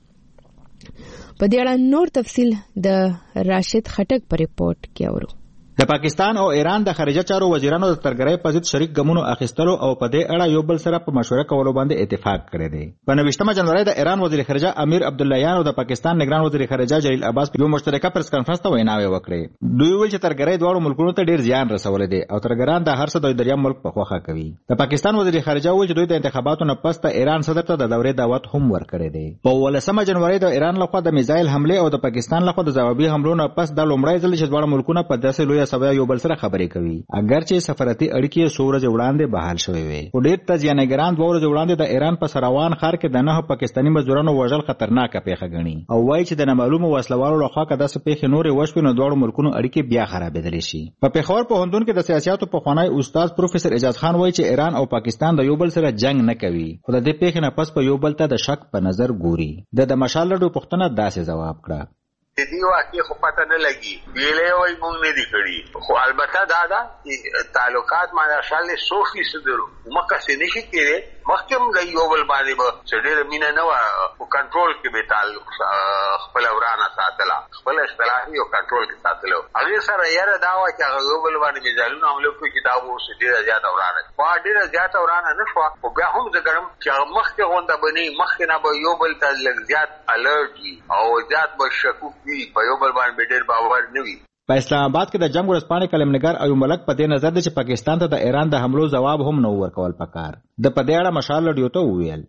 په دې اړه نور تفصیل د راشد خټک په ریپورت کې اورو. د پاکستان او ایران د خارجه چارو وزیرانو د ترګرۍ په ضد شریک ګامونو اخیستلو او په دې اړه یو بل سره په مشوره کولو باندې اتفاق کړی دی. په 29 جنوري د ایران وزیر خارجه امیر عبداللهیان او د پاکستان نگران وزیر خارجه جلیل عباس په یو مشترکه پریس کانفرنس ته ویناوي وکړې. دوی ویل چې ترګرۍ دواړو ملکونو ته ډیر زیان رسولی دی او ترګران د هر څه د دریم ملک په خوخه کوي. د پاکستان وزیر خارجه ویل چې دوی د انتخاباتو نه پس د ایران صدر ته د دورې دعوت هم ورکړی دی. په 18 جنوري د ایران لخوا د میزایل حمله او د پاکستان لخوا د ځوابي حملو نه پس د لومړی ځل چې دواړو ملکونو په داسې لوی سویا یو بل سره خبرې کوي. اگر چې سفارتي اړیکې سورج وړاندې بحال شوې وي. خو ډېر تزیانګران دوه ورځې وړاندې د ایران په سروان ښار کې د 9 پاکستاني مزدورانو وژل خطرناکه پیښه ګڼي او وایي چې د نامعلومو وسلوالو لخوا که داسې پیښې نورې وشوي نو دواړو ملکونو اړیکې بیا خرابېدلی شي. په پېښور پوهنتون کې د سیاسیاتو پخوانی استاد پروفیسور اعجاز خان وایي چې ایران او پاکستان د یو بل سره جنگ نه کوي خو د دې پیښې نه پس په یو بل ته د شک په نظر ګوري. د مشال رادیو پوښتنه داسې ځواب کړه. د دې واقع خو پته نه لګي ویلې وای مونږ نه دي کړی خو البته دا تعلقات ماشاءالله 100% درو مکه سي نشي کېږي مخکم د یو بل باندې به ډېر مینه نه و او کنټرول کې به تعلق خپل ورانه ساتلا خپل اصطلاحي او کنټرول کې ساتلو هغه سره یاره دا و چې هغه یو بل باندې میزالونه عملو کوي چې دا وو ډېر زیات ورانه په ډېر زیات ورانه نشو او بیا هم زګرم چې مخکې غونډه بني مخکې نه به یو بل ته لږ زیات الرټي او زیات به شکوک وي په یو بل باندې ډېر باور نه وي. په اسلام آباد کې د جنگ ورځپاڼې کلمنګار ایوب ملک په دې نظر دی چې پاکستان ته د ایران د حملو جواب هم نه ورکول پکار د په دې اړه مشال رادیو ته وویل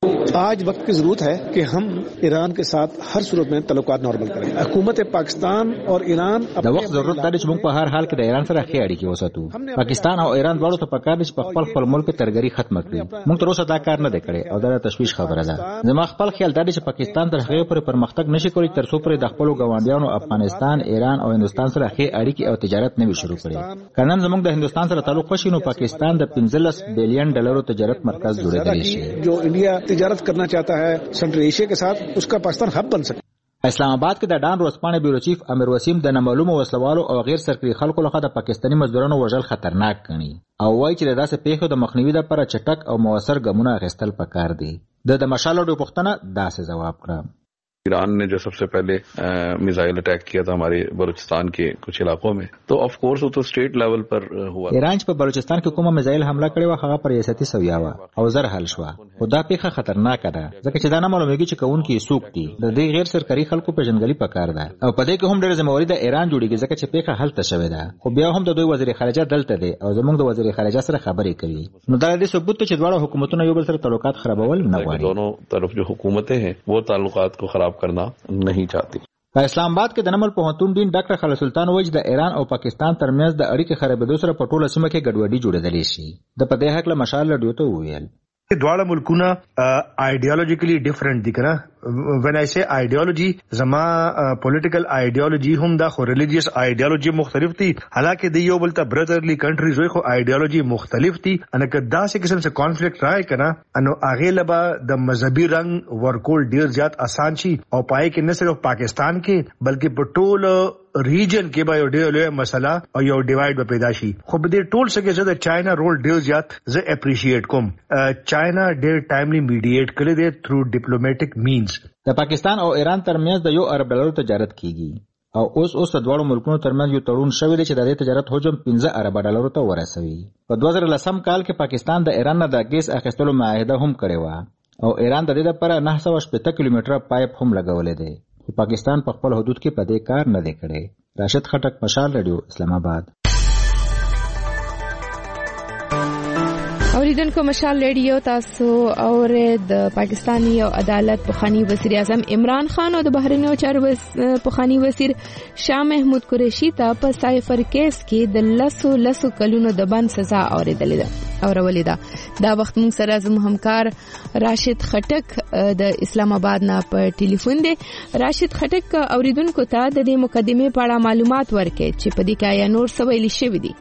आज वक्त की जरूरत है कि हम ईरान के साथ हर सूरत में तल्लुकात नॉर्मल करें. हुकूमत पाकिस्तान और ईरान د وخت ضرورت دی چې موږ په هر حال کې د ایران سره ښې اړیکې وساتو. پاکستان او ایران دواړو ته پکار دي چې خپل ملک ترګری ختم کړي. موږ تر اوسه دا کار نه دی کړی او دا تشویش خبره ده. زما خپل خیال دی چې پاکستان تر هغه پورې پرمختګ نشي کولی تر څو پورې د خپل ګاونډیانو افغانستان، ایران او هندستان سره ښې اړیکې او تجارت نه وي شروع کړي. کنن زموږ د هندستان سره تعلق وشي نو پاکستان د 15 بلین ډالرو تجارت مرکز جوړېدلی شي. जो इंडिया तिजारत करना चाहता है सेंट्रल एशिया के साथ उसका पाकिस्तान हब बन सके. اسلام آباد کې د ډان ورځپاڼې بیورو چیف امیر وسیم د نامعلومو وسلوالو او غیر سرکري خلکو لخوا د پاکستاني مزدورانو وژل خطرناک ګڼي او وایي چې داسې پیښو د مخنیوي لپاره چټک او موثر ګامونه اخیستل پکار دي. د مشال رادیو پوښتنه داسې جواب کړه. ईरान ने जो सबसे पहले मिसाइल अटैक किया था हमारे बलूचिस्तान के कुछ इलाकों में तो ऑफ कोर्स वो तो स्टेट लेवल पर हुआ. ایران په بلوچستان کې کومه میزایل حمله کړې و هغه پر ریاستي سویا و او زر حل شو. خدا پیخه خطرناک ده ځکه چې دا نه معلومیږي چې کوونکی څوک دي. د دې غیر سرکاري خلکو پیژنګلي پکار ده او په دې کې هم ډېر ذمہواری د ایران جوړیږي ځکه چې پیخه حل تشوي ده. خو بیا هم د دوی وزیر خارجه دلته دی او زموږ د وزیر خارجه سره خبرې کوي. نو دا د ثبوت چې دواړه حکومتونه یو بل سره تعلقات خرابول نه غواړي. दोनों तरफ जो हुकूमतें हैं वो ताल्लुकात को खराब करना नहीं चाहती. په اسلام آباد کې د نمل پوهنتون ډین ډاکټر خالد سلطان وایي د ایران او پاکستان ترمنځ د اړیکې خرابېدو سره په ټوله سیمه کې ګډوډي جوړېدلی شي. د په دې هکله مشال رادیو ته وویل دواړه ملکونه آئیډیالوژیکلی ډیفرنٹ دي کنه. when I say ideology زما پولیټیکل آئیډیالوژي هم دا خو ریلیجیس آئیډیالوژي مختلف دي. حالانکه د یو بل ته برادرلی کنټریز وي خو آئیډیالوژي مختلف دي. ان که دا څه قسم څه کانفلیکټ راځي کنه انو هغه لبا د مذهبي رنگ ورکول ډیر زیات آسان شي او پای کې نه صرف پاکستان کې بلکې په ټول ریجن کې به یو ډېر لوی مسله او یو ډیوایډ به پیدا شي. خو به دې ټول څه کې د چاینا رول ډېر زیات زه اپریشیټ کوم. چاینا ډېر ټایملی میډیټ کړی دی تھرو ډیپلوماټیک مینز. د پاکستان او ایران ترمنځ د 1 ارب ډالرو تجارت کیږي او اوس د دوه ملکونو ترمنځ یو تړون شوی دی چې د دې تجارت حجم 15 ارب ډالرو ته ورسوي. په 2010 کال کې پاکستان د ایران نه د ګیس اخیستلو معاهده هم کړې و او ایران د دې لپاره 980 کیلومتره پایپ هم لګولې دی. پاکستان په خپل حدود کې په دې کار نه دی کړی. راشد خټک، مشال رادیو، اسلام آباد. اوریدونکو مشال ریډیو تاسو اور د پاکستاني او عدالت پخوانی وزیر اعظم عمران خان او د بهرنیو چارو پخوانی وزیر شاه محمود قریشي ته په سایفر کیس کې د لسو کلونو د بند سزا اورولې ده. دا وخت موږ سره زموږ همکار راشد خټک د اسلام آباد نه په ټلیفون دی. راشد خټک اوریدونکو ته د دې مقدمه په اړه معلومات ورکړي چې په دې کې یا نور څه ویل شوی دي.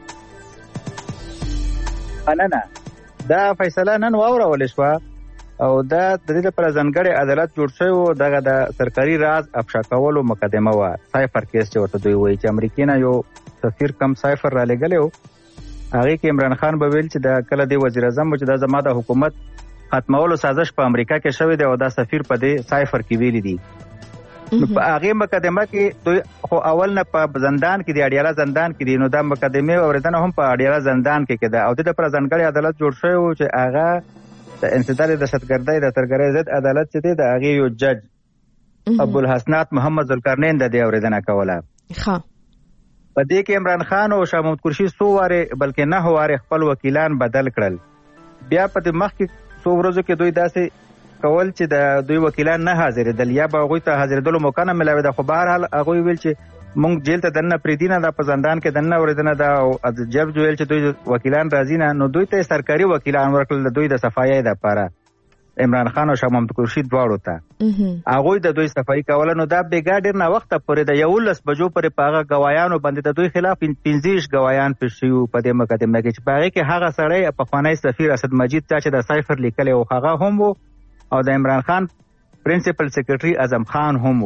نه دا فیصله نن واورول شو او دا د دې لپاره ځانګړی عدالت جوړ شوی و. دغه د سرکاري راز افشا کولو مقدمه و، سایفر کیس چې ورته دوی وایي چې امریکا نه یو سفیر کم سایفر را لګلی و. هغې کې عمران خان به ویل چې د کله دی وزیر اعظم چې دا زما د حکومت ختمولو سازش په امریکا کې شوی دی او دا سفیر په دې سایفر کې ویلي دي. نو په هغه مقدمه کې دوی خو اول نه په زندان کې دی، اډیاله زندان کې دی. نو دا مقدمه اوریدنه هم په اډیاله زندان کې کېده او د پر ځانګړي عدالت جوړ شوی و چې هغه د انسداد دهشتګردۍ د ترګرۍ ضد عدالت چې دی د هغه یو جج ابوالحسنات محمد ذوالقرنین د دې اوریدنه کوله. په دې کې عمران خان او شاه محمود قریشي څو واره بلکې 9 واره خپل وکیلان بدل کړل. بیا په دې مخ کې څو ورځې کې دوی داسې کول چې د دوی وکیلان نه حاضرېدل یا به هغوی ته حاضرېدلو موقع نه ملاوېده. خو بهرحال هغوی ویل چې موږ جیل ته دننه پرېږدي نه، دا په زندان کې دننه اورېدنه ده او جج ویل چې دوی وکیلان راځي نه. نو دوی ته سرکاري وکیلان ورکړل د دوی د صفایۍ دپاره، عمران خان او شاه محمود قریشي دواړو ته. هغوی د دوی صفایي کوله. نو دا بېګا ډېر ناوخته پورې د 11 بجو پورې په هغه ګوایانو باندې د دوی خلاف 15 ګوایان پیش شوي په دې مقدمه کې چې په هغې کې هغه سړی پخوانی سفیر اسد مجید ته چې د سایفر لیکلی و هغه هم و او د عمران خان پرنسپل سیکرټري اعظم خان هم و.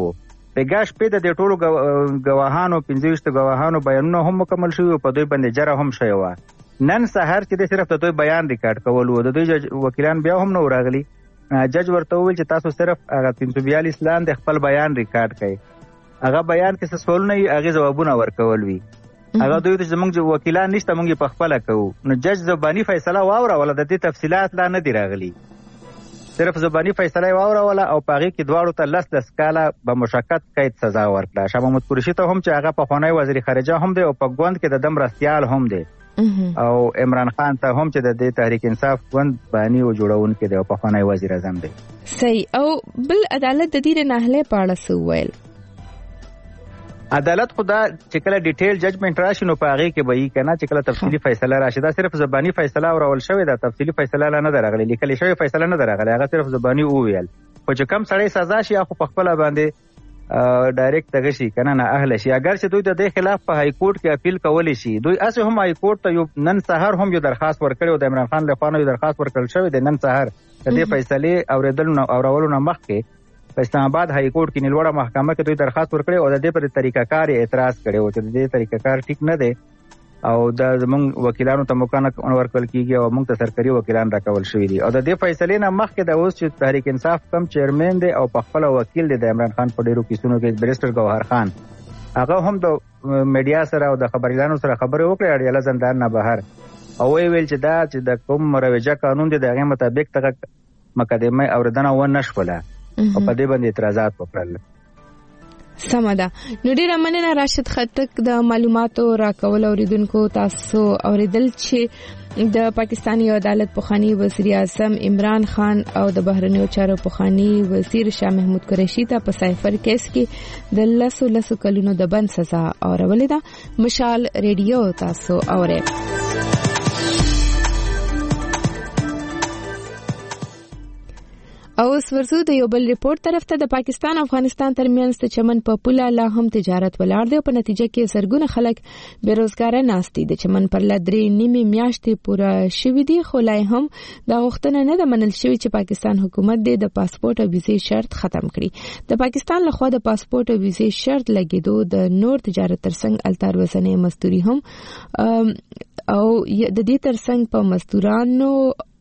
په شپې د ټولو ګواهانو 25 ګواهانو بیانونه هم مکمل شوي او په دوی باندې جره هم شوی و. نن سحر چې د صرف د دوی بیان ریکارډ کول و، د دوی وکیلان بیا هم نه راغلي. جج ورته وویل چې تاسو صرف هغه 342 لاندې خپل بیان ریکارډ کړئ. هغه بیان کې څه سوالونه وي هغه جوابونه ورکول وي. هغه دوی ته زمونږ وکیلان نشته، مونږ په خپل کوو. نو جج زبانی فیصله واوروله، د دې تفصيلات لا نه دی راغلي. صرف زبانی فیصله واوروله او پاغي کې دواړو ته 10 کاله به مشقت قید سزا ورکړه. شاه محمود قریشي ته هم چې هغه په خوانی وزیر خارجه هم دی او په ګوند کې د دم رستيال هم دی، او عمران خان ته هم چې د تحریک انصاف ګوند بانی او جوړون کې دی او په خوانی وزیر اعظم دی. صحیح. او بل عدالت د دې نه هله پاړه سو ویل عدالت خدا چې کله ډیټیل ججمنت راشي نو په هغه کې به یې کنه چې کله تفصیلی فیصله راشي. دا صرف زبانی فیصله اورول شوی، دا تفصیلی فیصله نه درغلی، لیکل شوی فیصله نه درغلی، هغه صرف زبانی وویل. خو چې کم سړی سزا شي خو په خپل باندې ډایرکټ دغه شي کنه نه اهل شي. اگر چې دوی د دې خلاف په های کورټ کې اپیل کولی شي، دوی اسه هم های کورټ ته یو نن سحر هم یو درخواست ورکړی او د عمران خان له خوا یو درخواست ورکړل شوی د نن سحر د دې فیصله اورولو نه مخکې په اسلام آباد های کورټ کې نیلوړه محکمه کې دوی درخواست ورکړي او د دې پر طریقه کار اعتراض کړي او چې د دې طریقه کار ټیک نه دی او د زمونږ وکیلانو ته موقع نه ورکول کیږي او موږ ته سرکاري وکیلان راکول شوی دي. او د دې فیصلې نه مخکې د اوس چې تحریک انصاف کم چیرمن دی او په خپل وکیل دی د عمران خان په ډیرو کیسونو کې بریسټر گوهر خان، هغه هم د میډیا سره او د خبريالانو سره خبرې وکړې اړیاله زندان نه بهر، او ویل چې دا چې د کوم مروجه قانون دی دغه مطابق تغه مقدمه اوردنه و نشوله او په دې باندې اعتراضات وکړل. سمه ده. نو ډیره مننه راشد خټک د معلوماتو راکول اوریدونکو. تاسو اوریدل چې د پاکستاني عدالت پوخانی وزیر اعظم عمران خان او د بهرنیو چارو پوخانی وزیر شاه محمود قریشي ته په سایفر کیس کې د 10 کلونو د بند سزا اورولې ده. مشال ریډیو تاسو اوره. او ورزو د یو بل ریپورت طرف ته. د پاکستان او افغانستان ترمنځ د چمن په پوله لا هم تجارت ولاړ دی او په نتیجه کې زرګونه خلک بیروزګار ناشتي. د چمن پر لدري نیمه میاشتې پوره شوې دي، خو لا هم دا غوښتنه نه ده منل شوې چې پاکستان حکومت د پاسپورت او ویزې شرط ختم کړي. د پاکستان لخوا د پاسپورت او ویزې شرط لګیدو د نور تجارت ترڅنګ التار وسنې مزدوري هم او د دې ترڅنګ په مزدورانو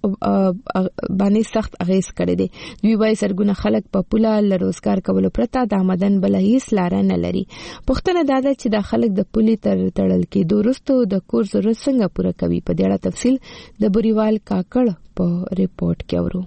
باندې سخت اغیز کړی دی. دوی وايي سرګونه خلک په پوله ل روزګار کولو پرته د آمدن بل هیڅ لار نه لري. پښتنه دا ده چې د خلک د پولي تړل کې دورستو د کور ضرورت څنګه پوره کوي. په دې اړه تفصیل د بوریوال کاکړ په ریپورت کې اورو.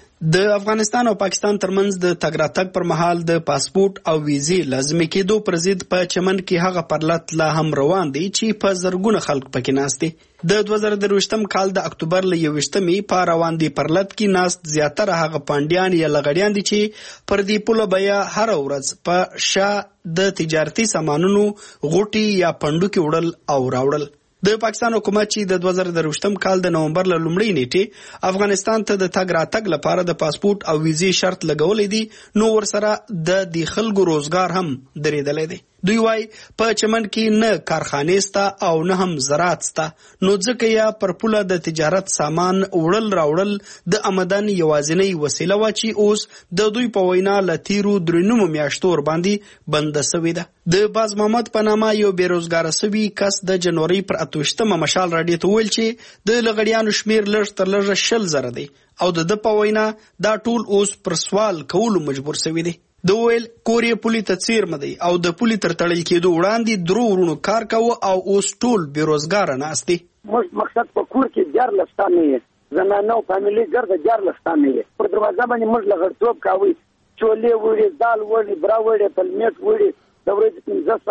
د افغانستان او پاکستان ترمنځ د تګ راتګ پر مهال د پاسپورت او ویزې لازمي کېدو پر ضد په چمن کې هغه پرلط لا هم روان دي چې په زرګونه خلک پکې ناست دي. د 2023 کال د اکتوبر ل 21 په روان دي پرلط کې ناست زیاتره هغه پاندیان یا لغړیان دي چې پر دې پوله بیا هر ورځ په شا د تجارتي سامانونو غوټي یا پندو کې وړل او راوړل. د پاکستان حکومت چې د 2023 کال د نومبر ل لومړۍ نیټه افغانستان ته د تګ راتګ لپاره د پاسپورت او ویزې شرط لګولې دي، نو ورسره د خلکو روزګار هم درېدلې دي. دوی وايي په چمن کې نه کارخانې ستا او نه هم زراعت ستا، نو ځکه یا پر پوله د تجارت سامان وړل راوړل د آمدن یوازینی وسیله و چې اوس د دوی په وینا لتیرو درنوم میاشتو ور باندې بند شوې ده. د باز محمد په نامه یو بیروزګار سوي کس د جنوري پر 28 مشال راډیو ته ویل چې د لغړیانو شمیر لږ تر لږه 10,000 دی او د په وینا دا ټول اوس پر سوال کولو مجبور شوی دی. د ویل کوریا پولی تصویر مدي او د پولی تر تړل کېدو وړاندې درو ورونو کار کاوه او اوس ټول بیروزګار ناست دي. مقصد په کور کې جار لستانه یې زنانه او فاميلي ګرځي جار لستانه یې پر دروازه باندې موږ لغړتوب کاوي، چولې وړي، دال وړي، برا وړي، پلمېټ وړي، د ورځې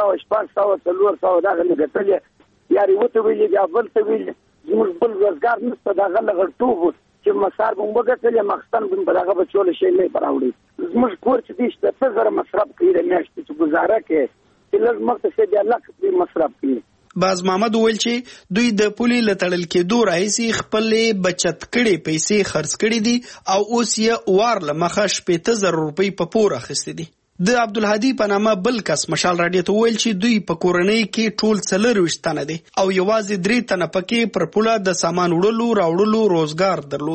1500 400 دا غل ګټلې یاري وته ویلې بیا بل ته ویلې موږ بل روزګار نشته دا غل لغړتوب چې مسار به موږ ګټلې مخستان به بلغه به چول شي نه براوړي. موږ کور چې دې څه زره مصرف کوي د میاشتې چې گزاره کوي چې لږ مخته دې الله کوي مصرف کوي. باز محمد ویل چې دوی د پولی لټړل کېدو راځي خپل بچت کړي پیسې خرڅ کړي دي او اوس یې وار لمخه 70,000 روپۍ په پور اخیستي دي. د عبدالهادي په نامه بل کس مشال راډیو ته ویل چې دوی په کورنۍ کې ټول 4 تنه دي او یوازې 3 تنه پکې پر پوله د سامان وړلو راوړلو روزګار درلود.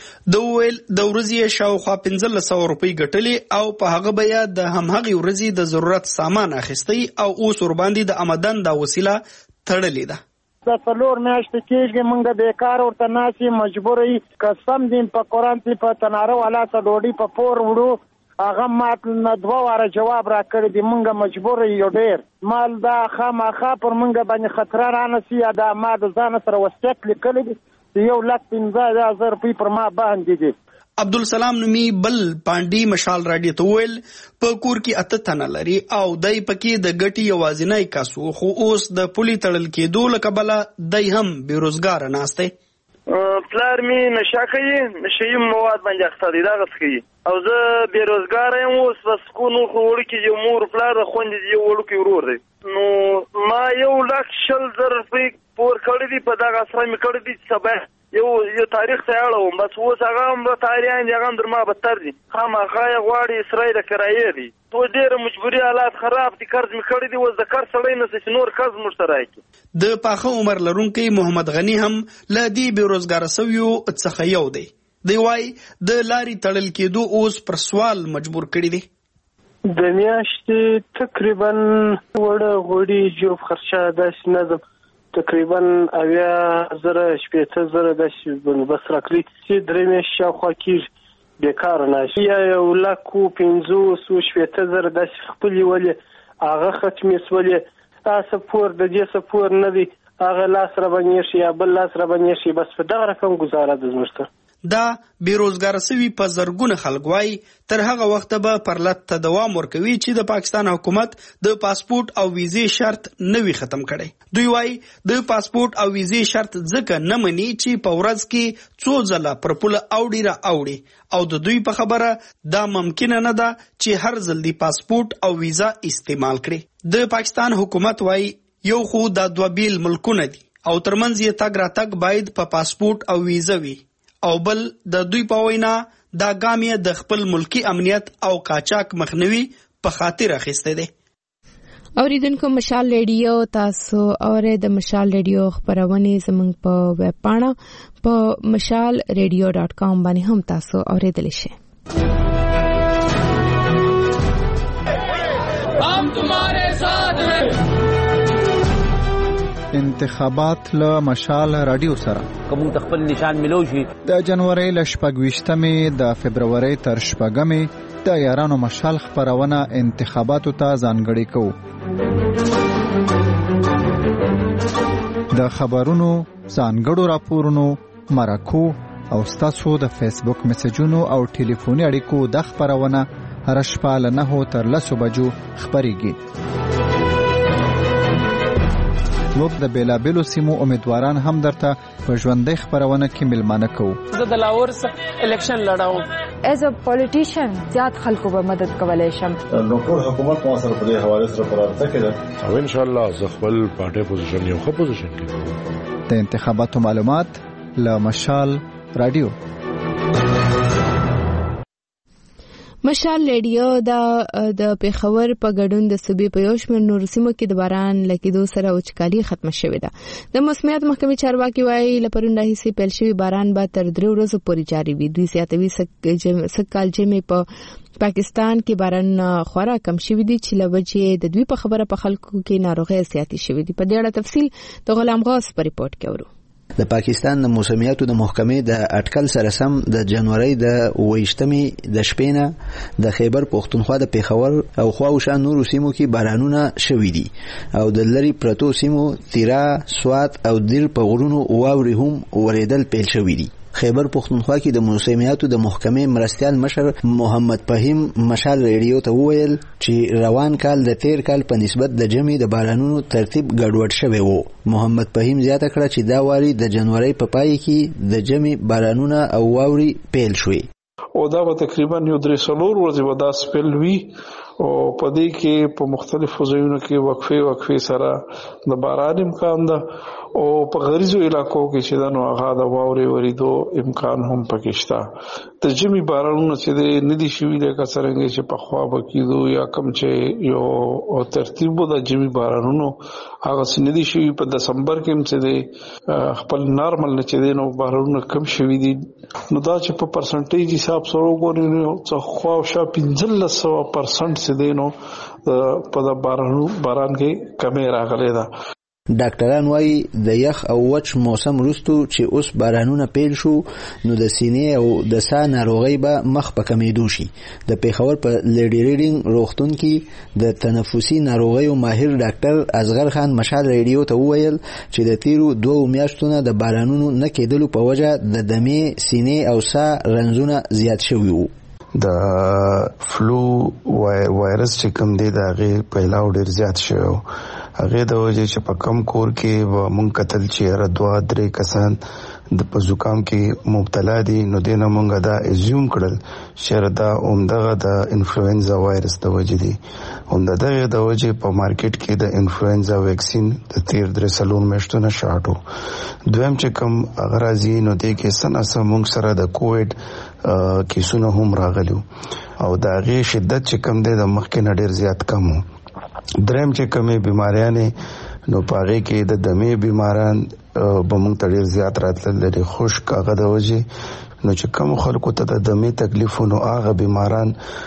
د ویل د ورځې شاوخوا 1500 روپۍ ګټلې او په هغه بیا د همهغې ورځې د ضرورت سامان اخیستی او اوس ورباندې د آمدن د وسیله تړلې ده. د څلور میاشتې کېږي موږ بیکار ورته ناسې مجبور یې قسم دې په قرآن کې په تناره والا ته ډوډۍ په پور وړو هغه مات نه 2 واره جواب راکړی دی موږ مجبور یو ډېر مال دا خامخا پر موږ باندې خطر رانسي دا ما د ځان سره وصیت لیکلی دی 1,15,000 روپۍ پر ما باندې دي. عبدالسلام نومي بل پانډي مشال راډیو ته ویل په کور کې 8 تنه لري او دای پکې د ګټي یوازینی کاسو خو اوس د پولي تړل کېدو له کبله دای هم بیروزګار ناشته. پلار می نشه کوي نشي مواد باندې اخته دي دا غس کوي او زه بیروزګار یم اوس بس کو نو خو ورکی یو مور پلار خوندې یو ورکی ورور دی نو ما 1,00,000 روپۍ پور کړی دی په دا غسره می کړی دی سبا یو تاریخ ته اړوم بس اوس هغه هم د تاریخ هغه در ما بدتر دي خامخا غواړي اسرائیل کرایې دي تو ډېر مجبوري حالات خراب دي قرض می کړی دی اوس د قرض سړی نه چې نور قرض مشترک د پاخه عمر لرونکي محمد غنی هم لدی بیروزګار سویو څخه یو دی. دی وای د لاري تړل کېدو اوس پر سوال مجبور کړی دی. د میاشتې تقریبا وړه غوړي جوب خرچه داسې نه تقریبا 80,000 داسې بس راکړي چې 3 میاشتې شاوخوا کېږي بیکار ناشي یا 1,50,000 داسې خپلې ولې هغه ختمې سولې تاسو پور د دې سپور نه دی هغه لاس را باندې شي یا بل لاس را باندې شي بس په دغه رقم گزاره د زموږ دا بیروزګار سوي په زرګونه خلک وای تر هغه وخت به پرلط ته دوام ورکوي چې د پاکستان حکومت د پاسپورت او ویزې شرط نوي ختم کړي. دوی وای د پاسپورت او ویزې شرط ځکه نه مني چې په ورځ کې 2 ځله پر پوله اوړي او د دوی په خبره دا ممکن نه ده چې هر ځل د پاسپورت او ویزا استعمال کړي. د پاکستان حکومت وای یو خو د 2 بیل ملکونه دي او ترمنځ یې تګ راتګ باید په پاسپورت او ویزا وي او بل د دوی په وینا دا ګام یې د خپل ملکی امنیت او قاچاق مخنیوي په خاطر اخیسته دي. اوریدونکو مشال ریډیو تاسو اورئ د مشال ریډیو خبرونه زموږ په ویب پاڼه په mashalradio.com باندې هم تاسو اوریدلی شئ. हम तुम्हारे साथ हैं انتخابات له مشال رادیو سره کوم خپل نشان ملو شي د جنوري ل 28مې د فبرवरी تر 8مې د یارانو مشال خبرونه انتخاباتو ته ځانګړي کوو. د خبرونو ځانګړو راپورونو مرکو او تاسو د فیسبوک میسجونو او ټلیفوني اړیکو د خبرونه هر شپه له 9 تر 10 بجو خبريږي. موږ د بیلابیلو سیمو امیدواران هم درته په ژوندۍ خبرونه کې ملمانه کوو. زه د لاهور الیکشن لړاوم ایز ا پولیټیشن زیات خلکو به مدد کولای شم. نو ټول حکومت مو سره په دې حواله سره پرارته کړه او ان شاء الله زه خپل پارټي پوزیشن یو ښه پوزیشن کې د انتخاباتو معلومات له مشال رادیو. مشال ریډیو د پیښور په ګډون د صوبې په یو شمېر نورو سیمو کې د باران لګېدو سره وچکالي ختمه شوې ده. د موسمیات محکمې چارواکي وایي له پرون راهیسې پیل شوی باران به تر 3 ورځو پورې جاري وي. دوی زیاتوي سږکال ژمي په پاکستان کې باران خورا کم شوی دی چې له وجې د دوی په خبره په خلکو کې ناروغي زیاتې شوې دي. په دې اړه تفصیل د غلام غوث په ریپورت کې ورو. د پاکستان د موسمیاتو د محکمې د اټکل سره سم د جنوري د 28مې د شپې نه د خیبر پښتونخوا د پیښور او خواوشا نورو سیمو کې بارانونه شوي دي او د لری پرتو سیمو تیرا سوات او دیر په غرونو واوري هم اوریدل پیل شوي دي. خیبر پښتونخوا کې د موسمیاتو د محکمې مرستیال مشر محمد فهیم مشال ریډیو ته وویل چې روان کال د تیر کال په نسبت د جمعي د بارانونو ترتیب ګډوډ شوی وو. محمد فهیم زیاته کړه چې دا واري د جنوري په پای کې د جمعي بارانونه او واوري پیل شوي او دا به تقریبا یو 3 ورځې ودا سپیل وی او په دې کې په مختلفو ځایونو کې وقفه سره د باران امکان ده او په غریزو علاقو کې چې دا نو هغه د واورې وریدو امکان هم پکې شته. د جمی بارانونو چې د ندي شوي لکه څنګه چې په خوا بکیدو یا کم چې یو ترتیب د جمی بارانونو هغه سندي شوي په دسمبر کې چې د خپل نارمل نه چې نو بارانونه کم شوي دي نو دا چې په پرسنټیج حساب سره وګورئ څو خو شا 15% چې دینو په د باران کې کمی راغلی ده. ډاکټران وایي د یخ او وچ موسم وروسته چې اوس بارانونه پیل شو نو د سینې او د ساه ناروغۍ به مخ په کمیدو شي. د پیښور په لیډي ریډینګ روغتون کې د تنفسي ناروغیو ماهر ډاکټر اصغر خان مشال ریډیو ته وویل چې د تیرو 2 میاشتو نه د بارانونو نه کېدلو په وجه د دمې سینې او ساه رنځونه زیات شوي وو. د فلو وایرس چې کوم دی د هغې پیلاو ډېر زیات شوی و. هغې د وجې چې په کم کور کې به مونږ کتل چې 2-3 کسان د په زکام کې مبتلا دي نو دې نه مونږ دا ازیوم کړل چې دا همدغه د انفلوئنزا وایرس د وجې دی. همدغه د وجې په مارکیټ کې د انفلوئنزا ویکسین د تیر 3 میاشتو نه شاټ و. دویم چې کوم هغه راځي نو دې کې څه مونږ سره د کووډ کیسونه هم راغلي او د هغې شدت چې کوم دی د مخکې نه ډېر زیات کم و. دریم چې کومې بیماریانې نو په هغې کې د دمې بیماران به مونږ ته ډېر زیات راتلل لري. خشک هغه د وجې نو چې کوم خلکو ته د دمې تکلیف نو هغه بیماران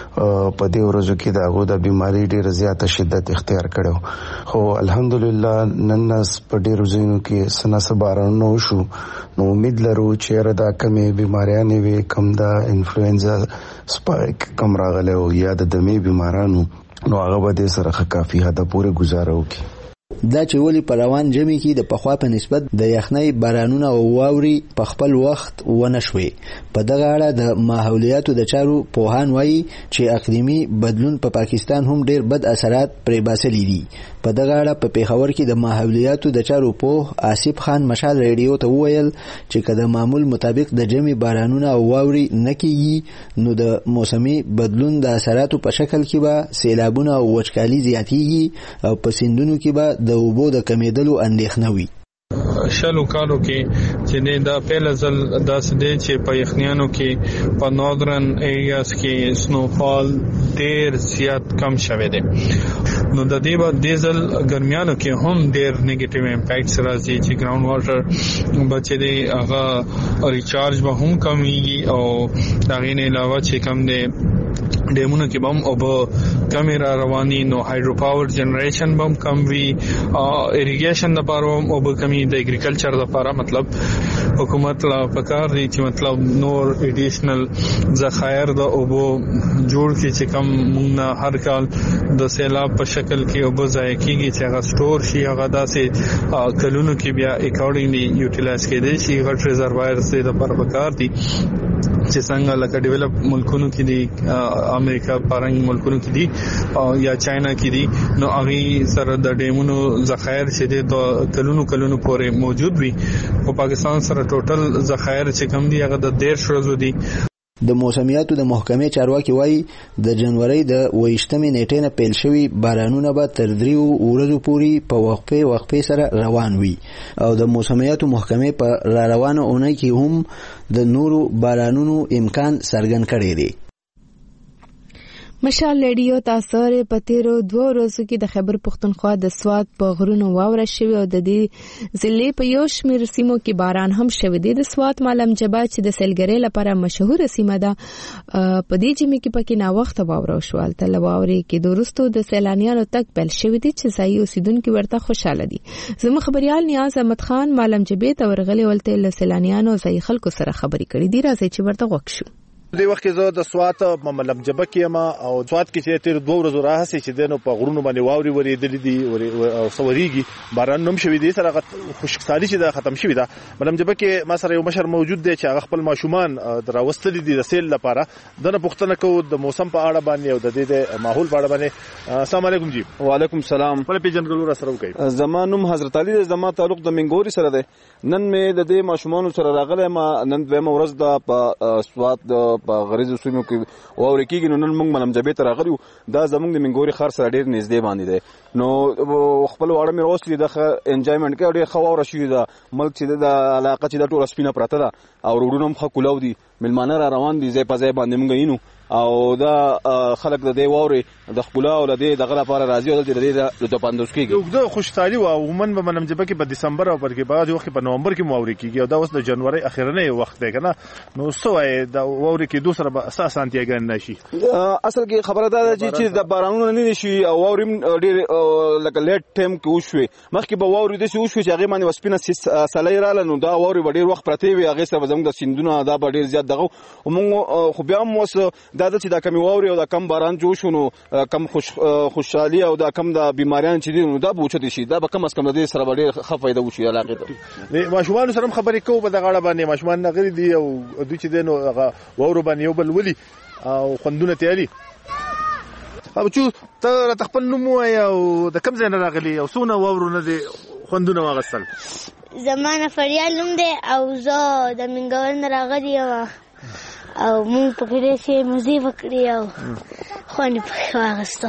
په دې ورځو کې د هغو د بیماري ډېر زیاته شدت اختیار کړی. خو الحمدلله نن په ډېرو ځایونو کې څه بارانونه وشو نو امید لرو چې دا کمې بیماریانې وي کم د انفلوئنزا سپایک کم راغلی او یا د دمې بیمارانو نو هغه به دې سره کافي حده پورې گزاره وکړي. دا چې ولې په روان ژمي کې د پخوا په نسبت د یخنۍ بارانونه او واورې په خپل وخت ونه شوې. په دغه اړه د ماحولیاتو د چارو پوهان وایي چې اقلیمي بدلون په پاکستان هم ډېر بد اثرات پرې باسلي دي. په دغه اړه په پیښور کې د ماحولیاتو د چارو پوه آصف خان مشال ریډیو ته وویل چې که د معمول مطابق د ژمي بارانونه او واورې نه کېږي نو د موسمي بدلون د اثراتو په شکل کې به سیلابونه او وچکالي زیاتېږي او په سیندونو کې به د اوبو د کمیدلو اندېښنه وي. شلو کالو کې چې دا پیل ځل داسې دی چې په یخنیانو کې په ناردرن ایریاز کې سنوفال ډېر زیات کم شوی دی. نو د دې بعد د ځل ګرمیانو کې هم ډېر نیگیټیو امپیکټس راځي چې ګراوند واټر بچي دی هغه ریچارج به هم کمیږي او دا غي نه علاوه چې کم دی ډیمونو کې بم او کم را رواني نو هایدرو پاور جنریشن بم کم وی اریګیشن د پاره او به کمی د اګریکلچر د پاره مطلب حکومت لا پکار دي چې مطلب نور ایډیشنل ذخایر د اوبو جوړ کې چې کم مونږ هر کال د سیلاب په شکل کې اوبو ځای کېږي چې هغه سٹور شي هغه داسې کلونو کې بیا اکورډینګلی یوټیلایز کېدي چې غټ ریزروایرز د پاره پکار دي چې څنګه لکه ډیولپ ملکونو کې دي امریکا پارنګ ملکونو کې دي یا چاینا کې دي نو هغه سره د ډیمونو ذخایر چې د کلونو پورې موجود وي او پاکستان سره ټوټل ذخایر چې کم دي هغه د 1.5 ورځې دي. د موسمیاتو د محکمې چارواکي وایي د جنوري د 28 نیټې نه پیل شوي بارانونه به تر 3 ورځو پورې په وقفې سره روان وي او د موسمیاتو محکمې په را روانه اونۍ کې هم د نورو بارانونو امکان څرګند کړی دی. مشال ریډیو تاسو په تیرو 2 ورځو کې د خیبر پختونخوا د سوات په غرونو واوره شوی او د دې ضلع په یو شمېر سیمو کې باران هم شوی دی. د سوات معلم جبا چې د سیلګرۍ لپاره مشهور سیمه ده په دې جمع کې پکې نا وخت واوره شوال تل واوري کې دوستو د سیلانیانو تک بل شوی دی چې ځای اوسیدونکو ورته خوشاله دي. زموږ خبريال نیاز احمد خان معلم جبې ته ورغلي ولته له سیلانیانو ځای خلکو سره خبرې کړې دي. راځي چې ورته وښیو. دې وخت کې زه د سوات معلم جبه کې ما او سوات کې چې تیر 2 ورځې راهسي چې دنه په غرونو باندې واوري ورېدلې دي او سوريږي باران نوم شوی دی سره خوشکسالي چې دا ختم شوی دا. معلم جبه کې ما سره یو مشر موجود دی چې هغه خپل ماشومان دراوستل دي د سیل لپاره دنه پښتنه کو د موسم په اړه باندې او د دې ماحول په اړه باندې. السلام علیکم جی. وعلیکم السلام. په پیجنګلو را سره وکي زمانوم حضرت علي زما تعلق د منګوري سره دی. نن مې د دې ماشومان سره راغله ما نن دویم ورځ د سوات په غریزو سیمو کې واورې کیږي. نو نن موږ ملم جبې ته راغلي دا زموږ د منګوري ښار سره ډېر نږدې باندې دی. نو خپل واړه مې اوسلي د انجوایمنټ کې ډېر ښه واوره شوې ده. ملک چې د علاقه چې د ټوله سپینه پرته ده او روډونه هم ښه کولاو دي. مېلمانه را روان دي ځای په ځای باندې موږ یینو او دا خلک د دې واورې د خپله او د دې دغه لپاره راځي او دلته د دې لطفاندوز کېږي. اوږده خوشحالي وه. عموما به ملم جبه کې په دسمبر او بلکې بعضې وخت په نومبر کې واورې کېږي او دا اوس د جنورۍ اخرنی وخت دی که نه. نو څه وایې د واورې کېدو سره به څه اسانتیاګانې نه شي؟ اصل کې خبره دا ده چې د بارانونه نه شي او واورې هم ډېر لکه لیټ ټایم کې وشوې. مخکې به واورې داسې وشوې چې هغې باندې به سپینه سلۍ راغله نو دا واورې به ډېر وخت پرتې وي. هغې سره به زموږ د سیندونه دا به ډېر زیات دغه خو بیا هم اوس دا ده چې دا کمې واورې او دا کم باران جوړ شو نو کم خوشحالي او دا کم د بیماریان چې دي نو دا به اوچتې شي. دا به کم از کم د دې سره به ډېر ښه فایده وشي علاقې ته. ماشومانو سره هم خبرې کوو په دغه اړه باندې. ماشومان نغلي دي او دوی چې دی نو هغه واورو باندې یو بل ولي او خوندونه تیاري. بچو ته راته خپل نوم ووایه او د کوم ځای نه راغلي او څونه واورو نه دې خوندونه واخیستل؟ زما نه فریال نوم دی او زه د منګور نه راغلی یم او مونږ پکې ډېرې مزې وکړې او خوند یې پکې واخیسته.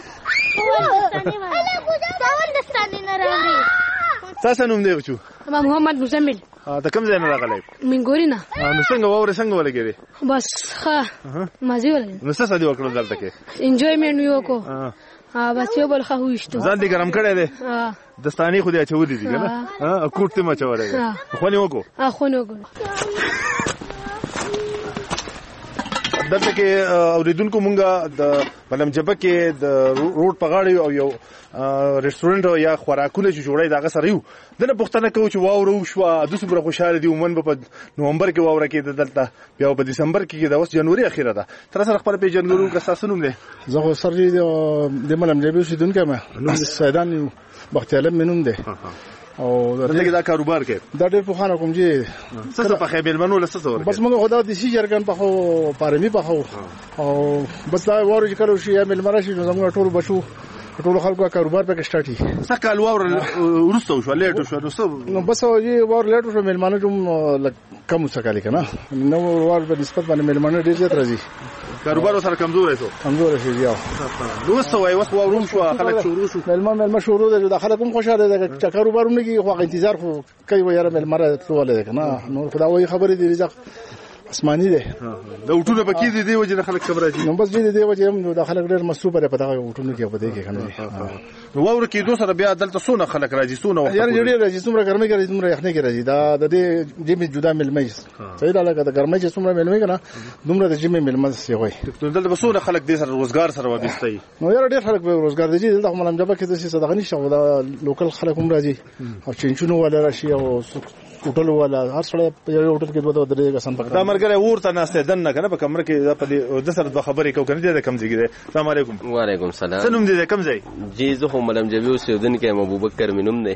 تا څه نوم دی بچو؟ زما محمد مزمل. ته کوم ځای نه راغلی؟ منګوري نه. نو څنګه واورې څنګه ولګېدې؟ بس ښه مزې ولګېدې. نو څه څه دې وکړل دلته کې؟ انجوایمنټ مې وکړو بس یو بل ښه وویشتو. ځان دې ګرم کړی دی؟ دستانې خو دې اچولي دي که نه؟ کوټ دې م اچولی دی. خوند یې وکړو؟ خوند یې وکړو. دلته کې اوریدونکو مونږه د ملم جبه کې د روډ په غاړه او یو ریسټورانټ یا خوراکونه چې جوړوي د هغه سره یو دنه پوښتنه کوو چې واوره وشوه دومره خوشحاله دي. عموما به په نومبر کې واوره کېده دلته بیا په دسمبر کې کېده اوس جنوري اخیره ده. تر سره خپل پیژندګلو که ستاسو نوم دی؟ زه خو سر د ملم جبې اوسېدونکی یم. نوم د سیدان بختیالم مې نوم دی او دلته کې دا کاروبار کې دا ډېر پخوانه کوم چې څه پخې مېلمنو له څه ورکوې؟ بس موږ خو دا دیسي جرګن پخو پارمي پخو او بس دا واورې چې کله وشي یا مېلمه راشي نو زموږ ټول بچو ټولو خلکو کاروبار پکې سټارټ شي. څه کال واوره وروسته وشوه لیټ وشوه نو بس واوره لیټ وشوه مېلمانه هم کم څه کالي که نه نو وار په نسبت باندې مېلمانه ډېر زیات راځي. کاروبار سره کمزوری شو؟ کمزوری شو بیا. نو څه وایي اوس واوره وشوه خلک شروع شو مېلمه شروع دی. دا خلک هم خوشحاله دي چې کاروبار هم نه کېږي خو هغه انتظار خو کوي یاره مېلمه راتللی دی که نه. نو خو دا وایي خبرې دي رزق اسماني دی. د اوټونه پکې دي دې وجې نه خلک کم راځي؟ نو بس دې وجې هم دا خلک ډېر مصروفه دی په دغه اوټونو کې په دې کې که نه. نو واوره کېدو سره بیا دلته څونه خلک راځي څونه وخت؟ یاره ډېر راځي څومره ګرمۍ کې راځي څومره یخنۍ کې راځي. دا د دې جمې جدا مېلمه صحیح ده لکه د ګرمۍ چې څومره مېلمه که نه دومره د جمې مېلمه وایي. نو دلته به څونه خلک دې سره روزګار سره وابسته نو یاره ډېر خلک به روزګار دي. دلته ملم جبه کې داسې صدقه نشته خو دا لوکل خلک هم راځي او چینچونو والا راشي او هوټل والا هر سړی په یو هوټل کې دوه درې کسان پکړه. دا مرګره ورته ناسته دنه کنه په کمره کې په د سره د خبرې کو کنه دې کم ځای دی. السلام علیکم. وعلیکم السلام. څه نوم دې کم ځای؟ جی زه خو ملم جبه اوسېدونکی یم ابوبکر مې نوم دی.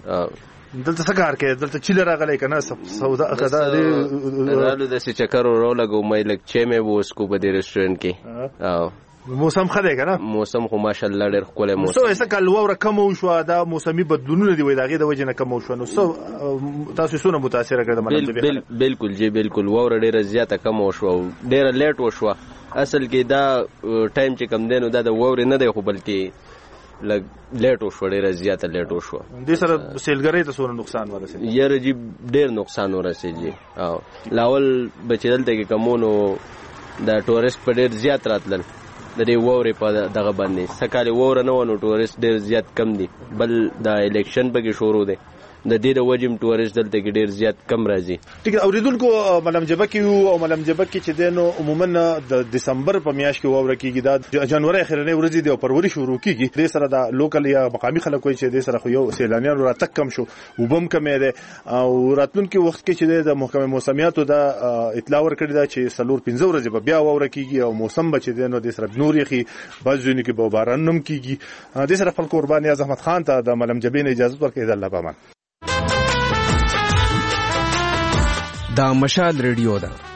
دلته څه کار کوي؟ دلته چیل راغلی کنه سودا کدا دې رالو د څه چکر ورولګو مې لک چې مې ووس کو په دې ریسټورانټ کې. او موسم خدای کنه موسم خو ماشاءالله ډېر ښکلی موسم. څه وایي کال واوره کم وشوه دا موسمي بدلونونه دي وایي د هغې د وجې نه کم وشوه. نو څه تاسو څونه متاثره کړه د ملم جبې؟ بالکل جی بالکل واوره ډېره زیاته کم وشوه او ډېره لیټ وشوه. اصل کې دا ټایم چې کم دی نو دا د واورې نه دی خو بلکې لږ لیټ وشوه ډېره زیاته لیټ وشوه. دې سره سیلګرۍ ته څونه نقصان ورسېد؟ یاره جی ډېر نقصان ورسېد جی. او لاول به چې دلته کې کمو نو د ټورسټ په ډېر زیات راتلل د دې واورې په دغه باندې. څه کالې واوره نه وه نو ټورسټ ډېر زیات کم دي. بل د الیکشن پکې شروع دی د دې د وجې ټورسټ دلته کې ډېر زیات کم راځي. ټیک اوریدونکو ملم جبه کې یو او ملم جبه کې چې دی نو عموما د دسمبر په میاشت کې واوره کېږي. دا جنوري اخرنۍ ورځې دي او فروری شروع کېږي. دې سره د لوکل یا مقامي خلک وایي چې دې سره خو یو سیلانیانو راتګ کم شو اوبه هم کمې دی او راتلونکي وخت کې چې دی د محکمې موسمیاتو دا اطلاع ورکړې ده چې 4-5 ورځې به بیا واوره کېږي او موسم به چې دی نو دې سره نور یخي بعض ځایونو کې به باران هم کېږي. دې سره خپل قربان نیاز احمد خان ته د ملم جبې نه اجازه ورکړئ. د الله په امان. دا مشال ریډیو ده.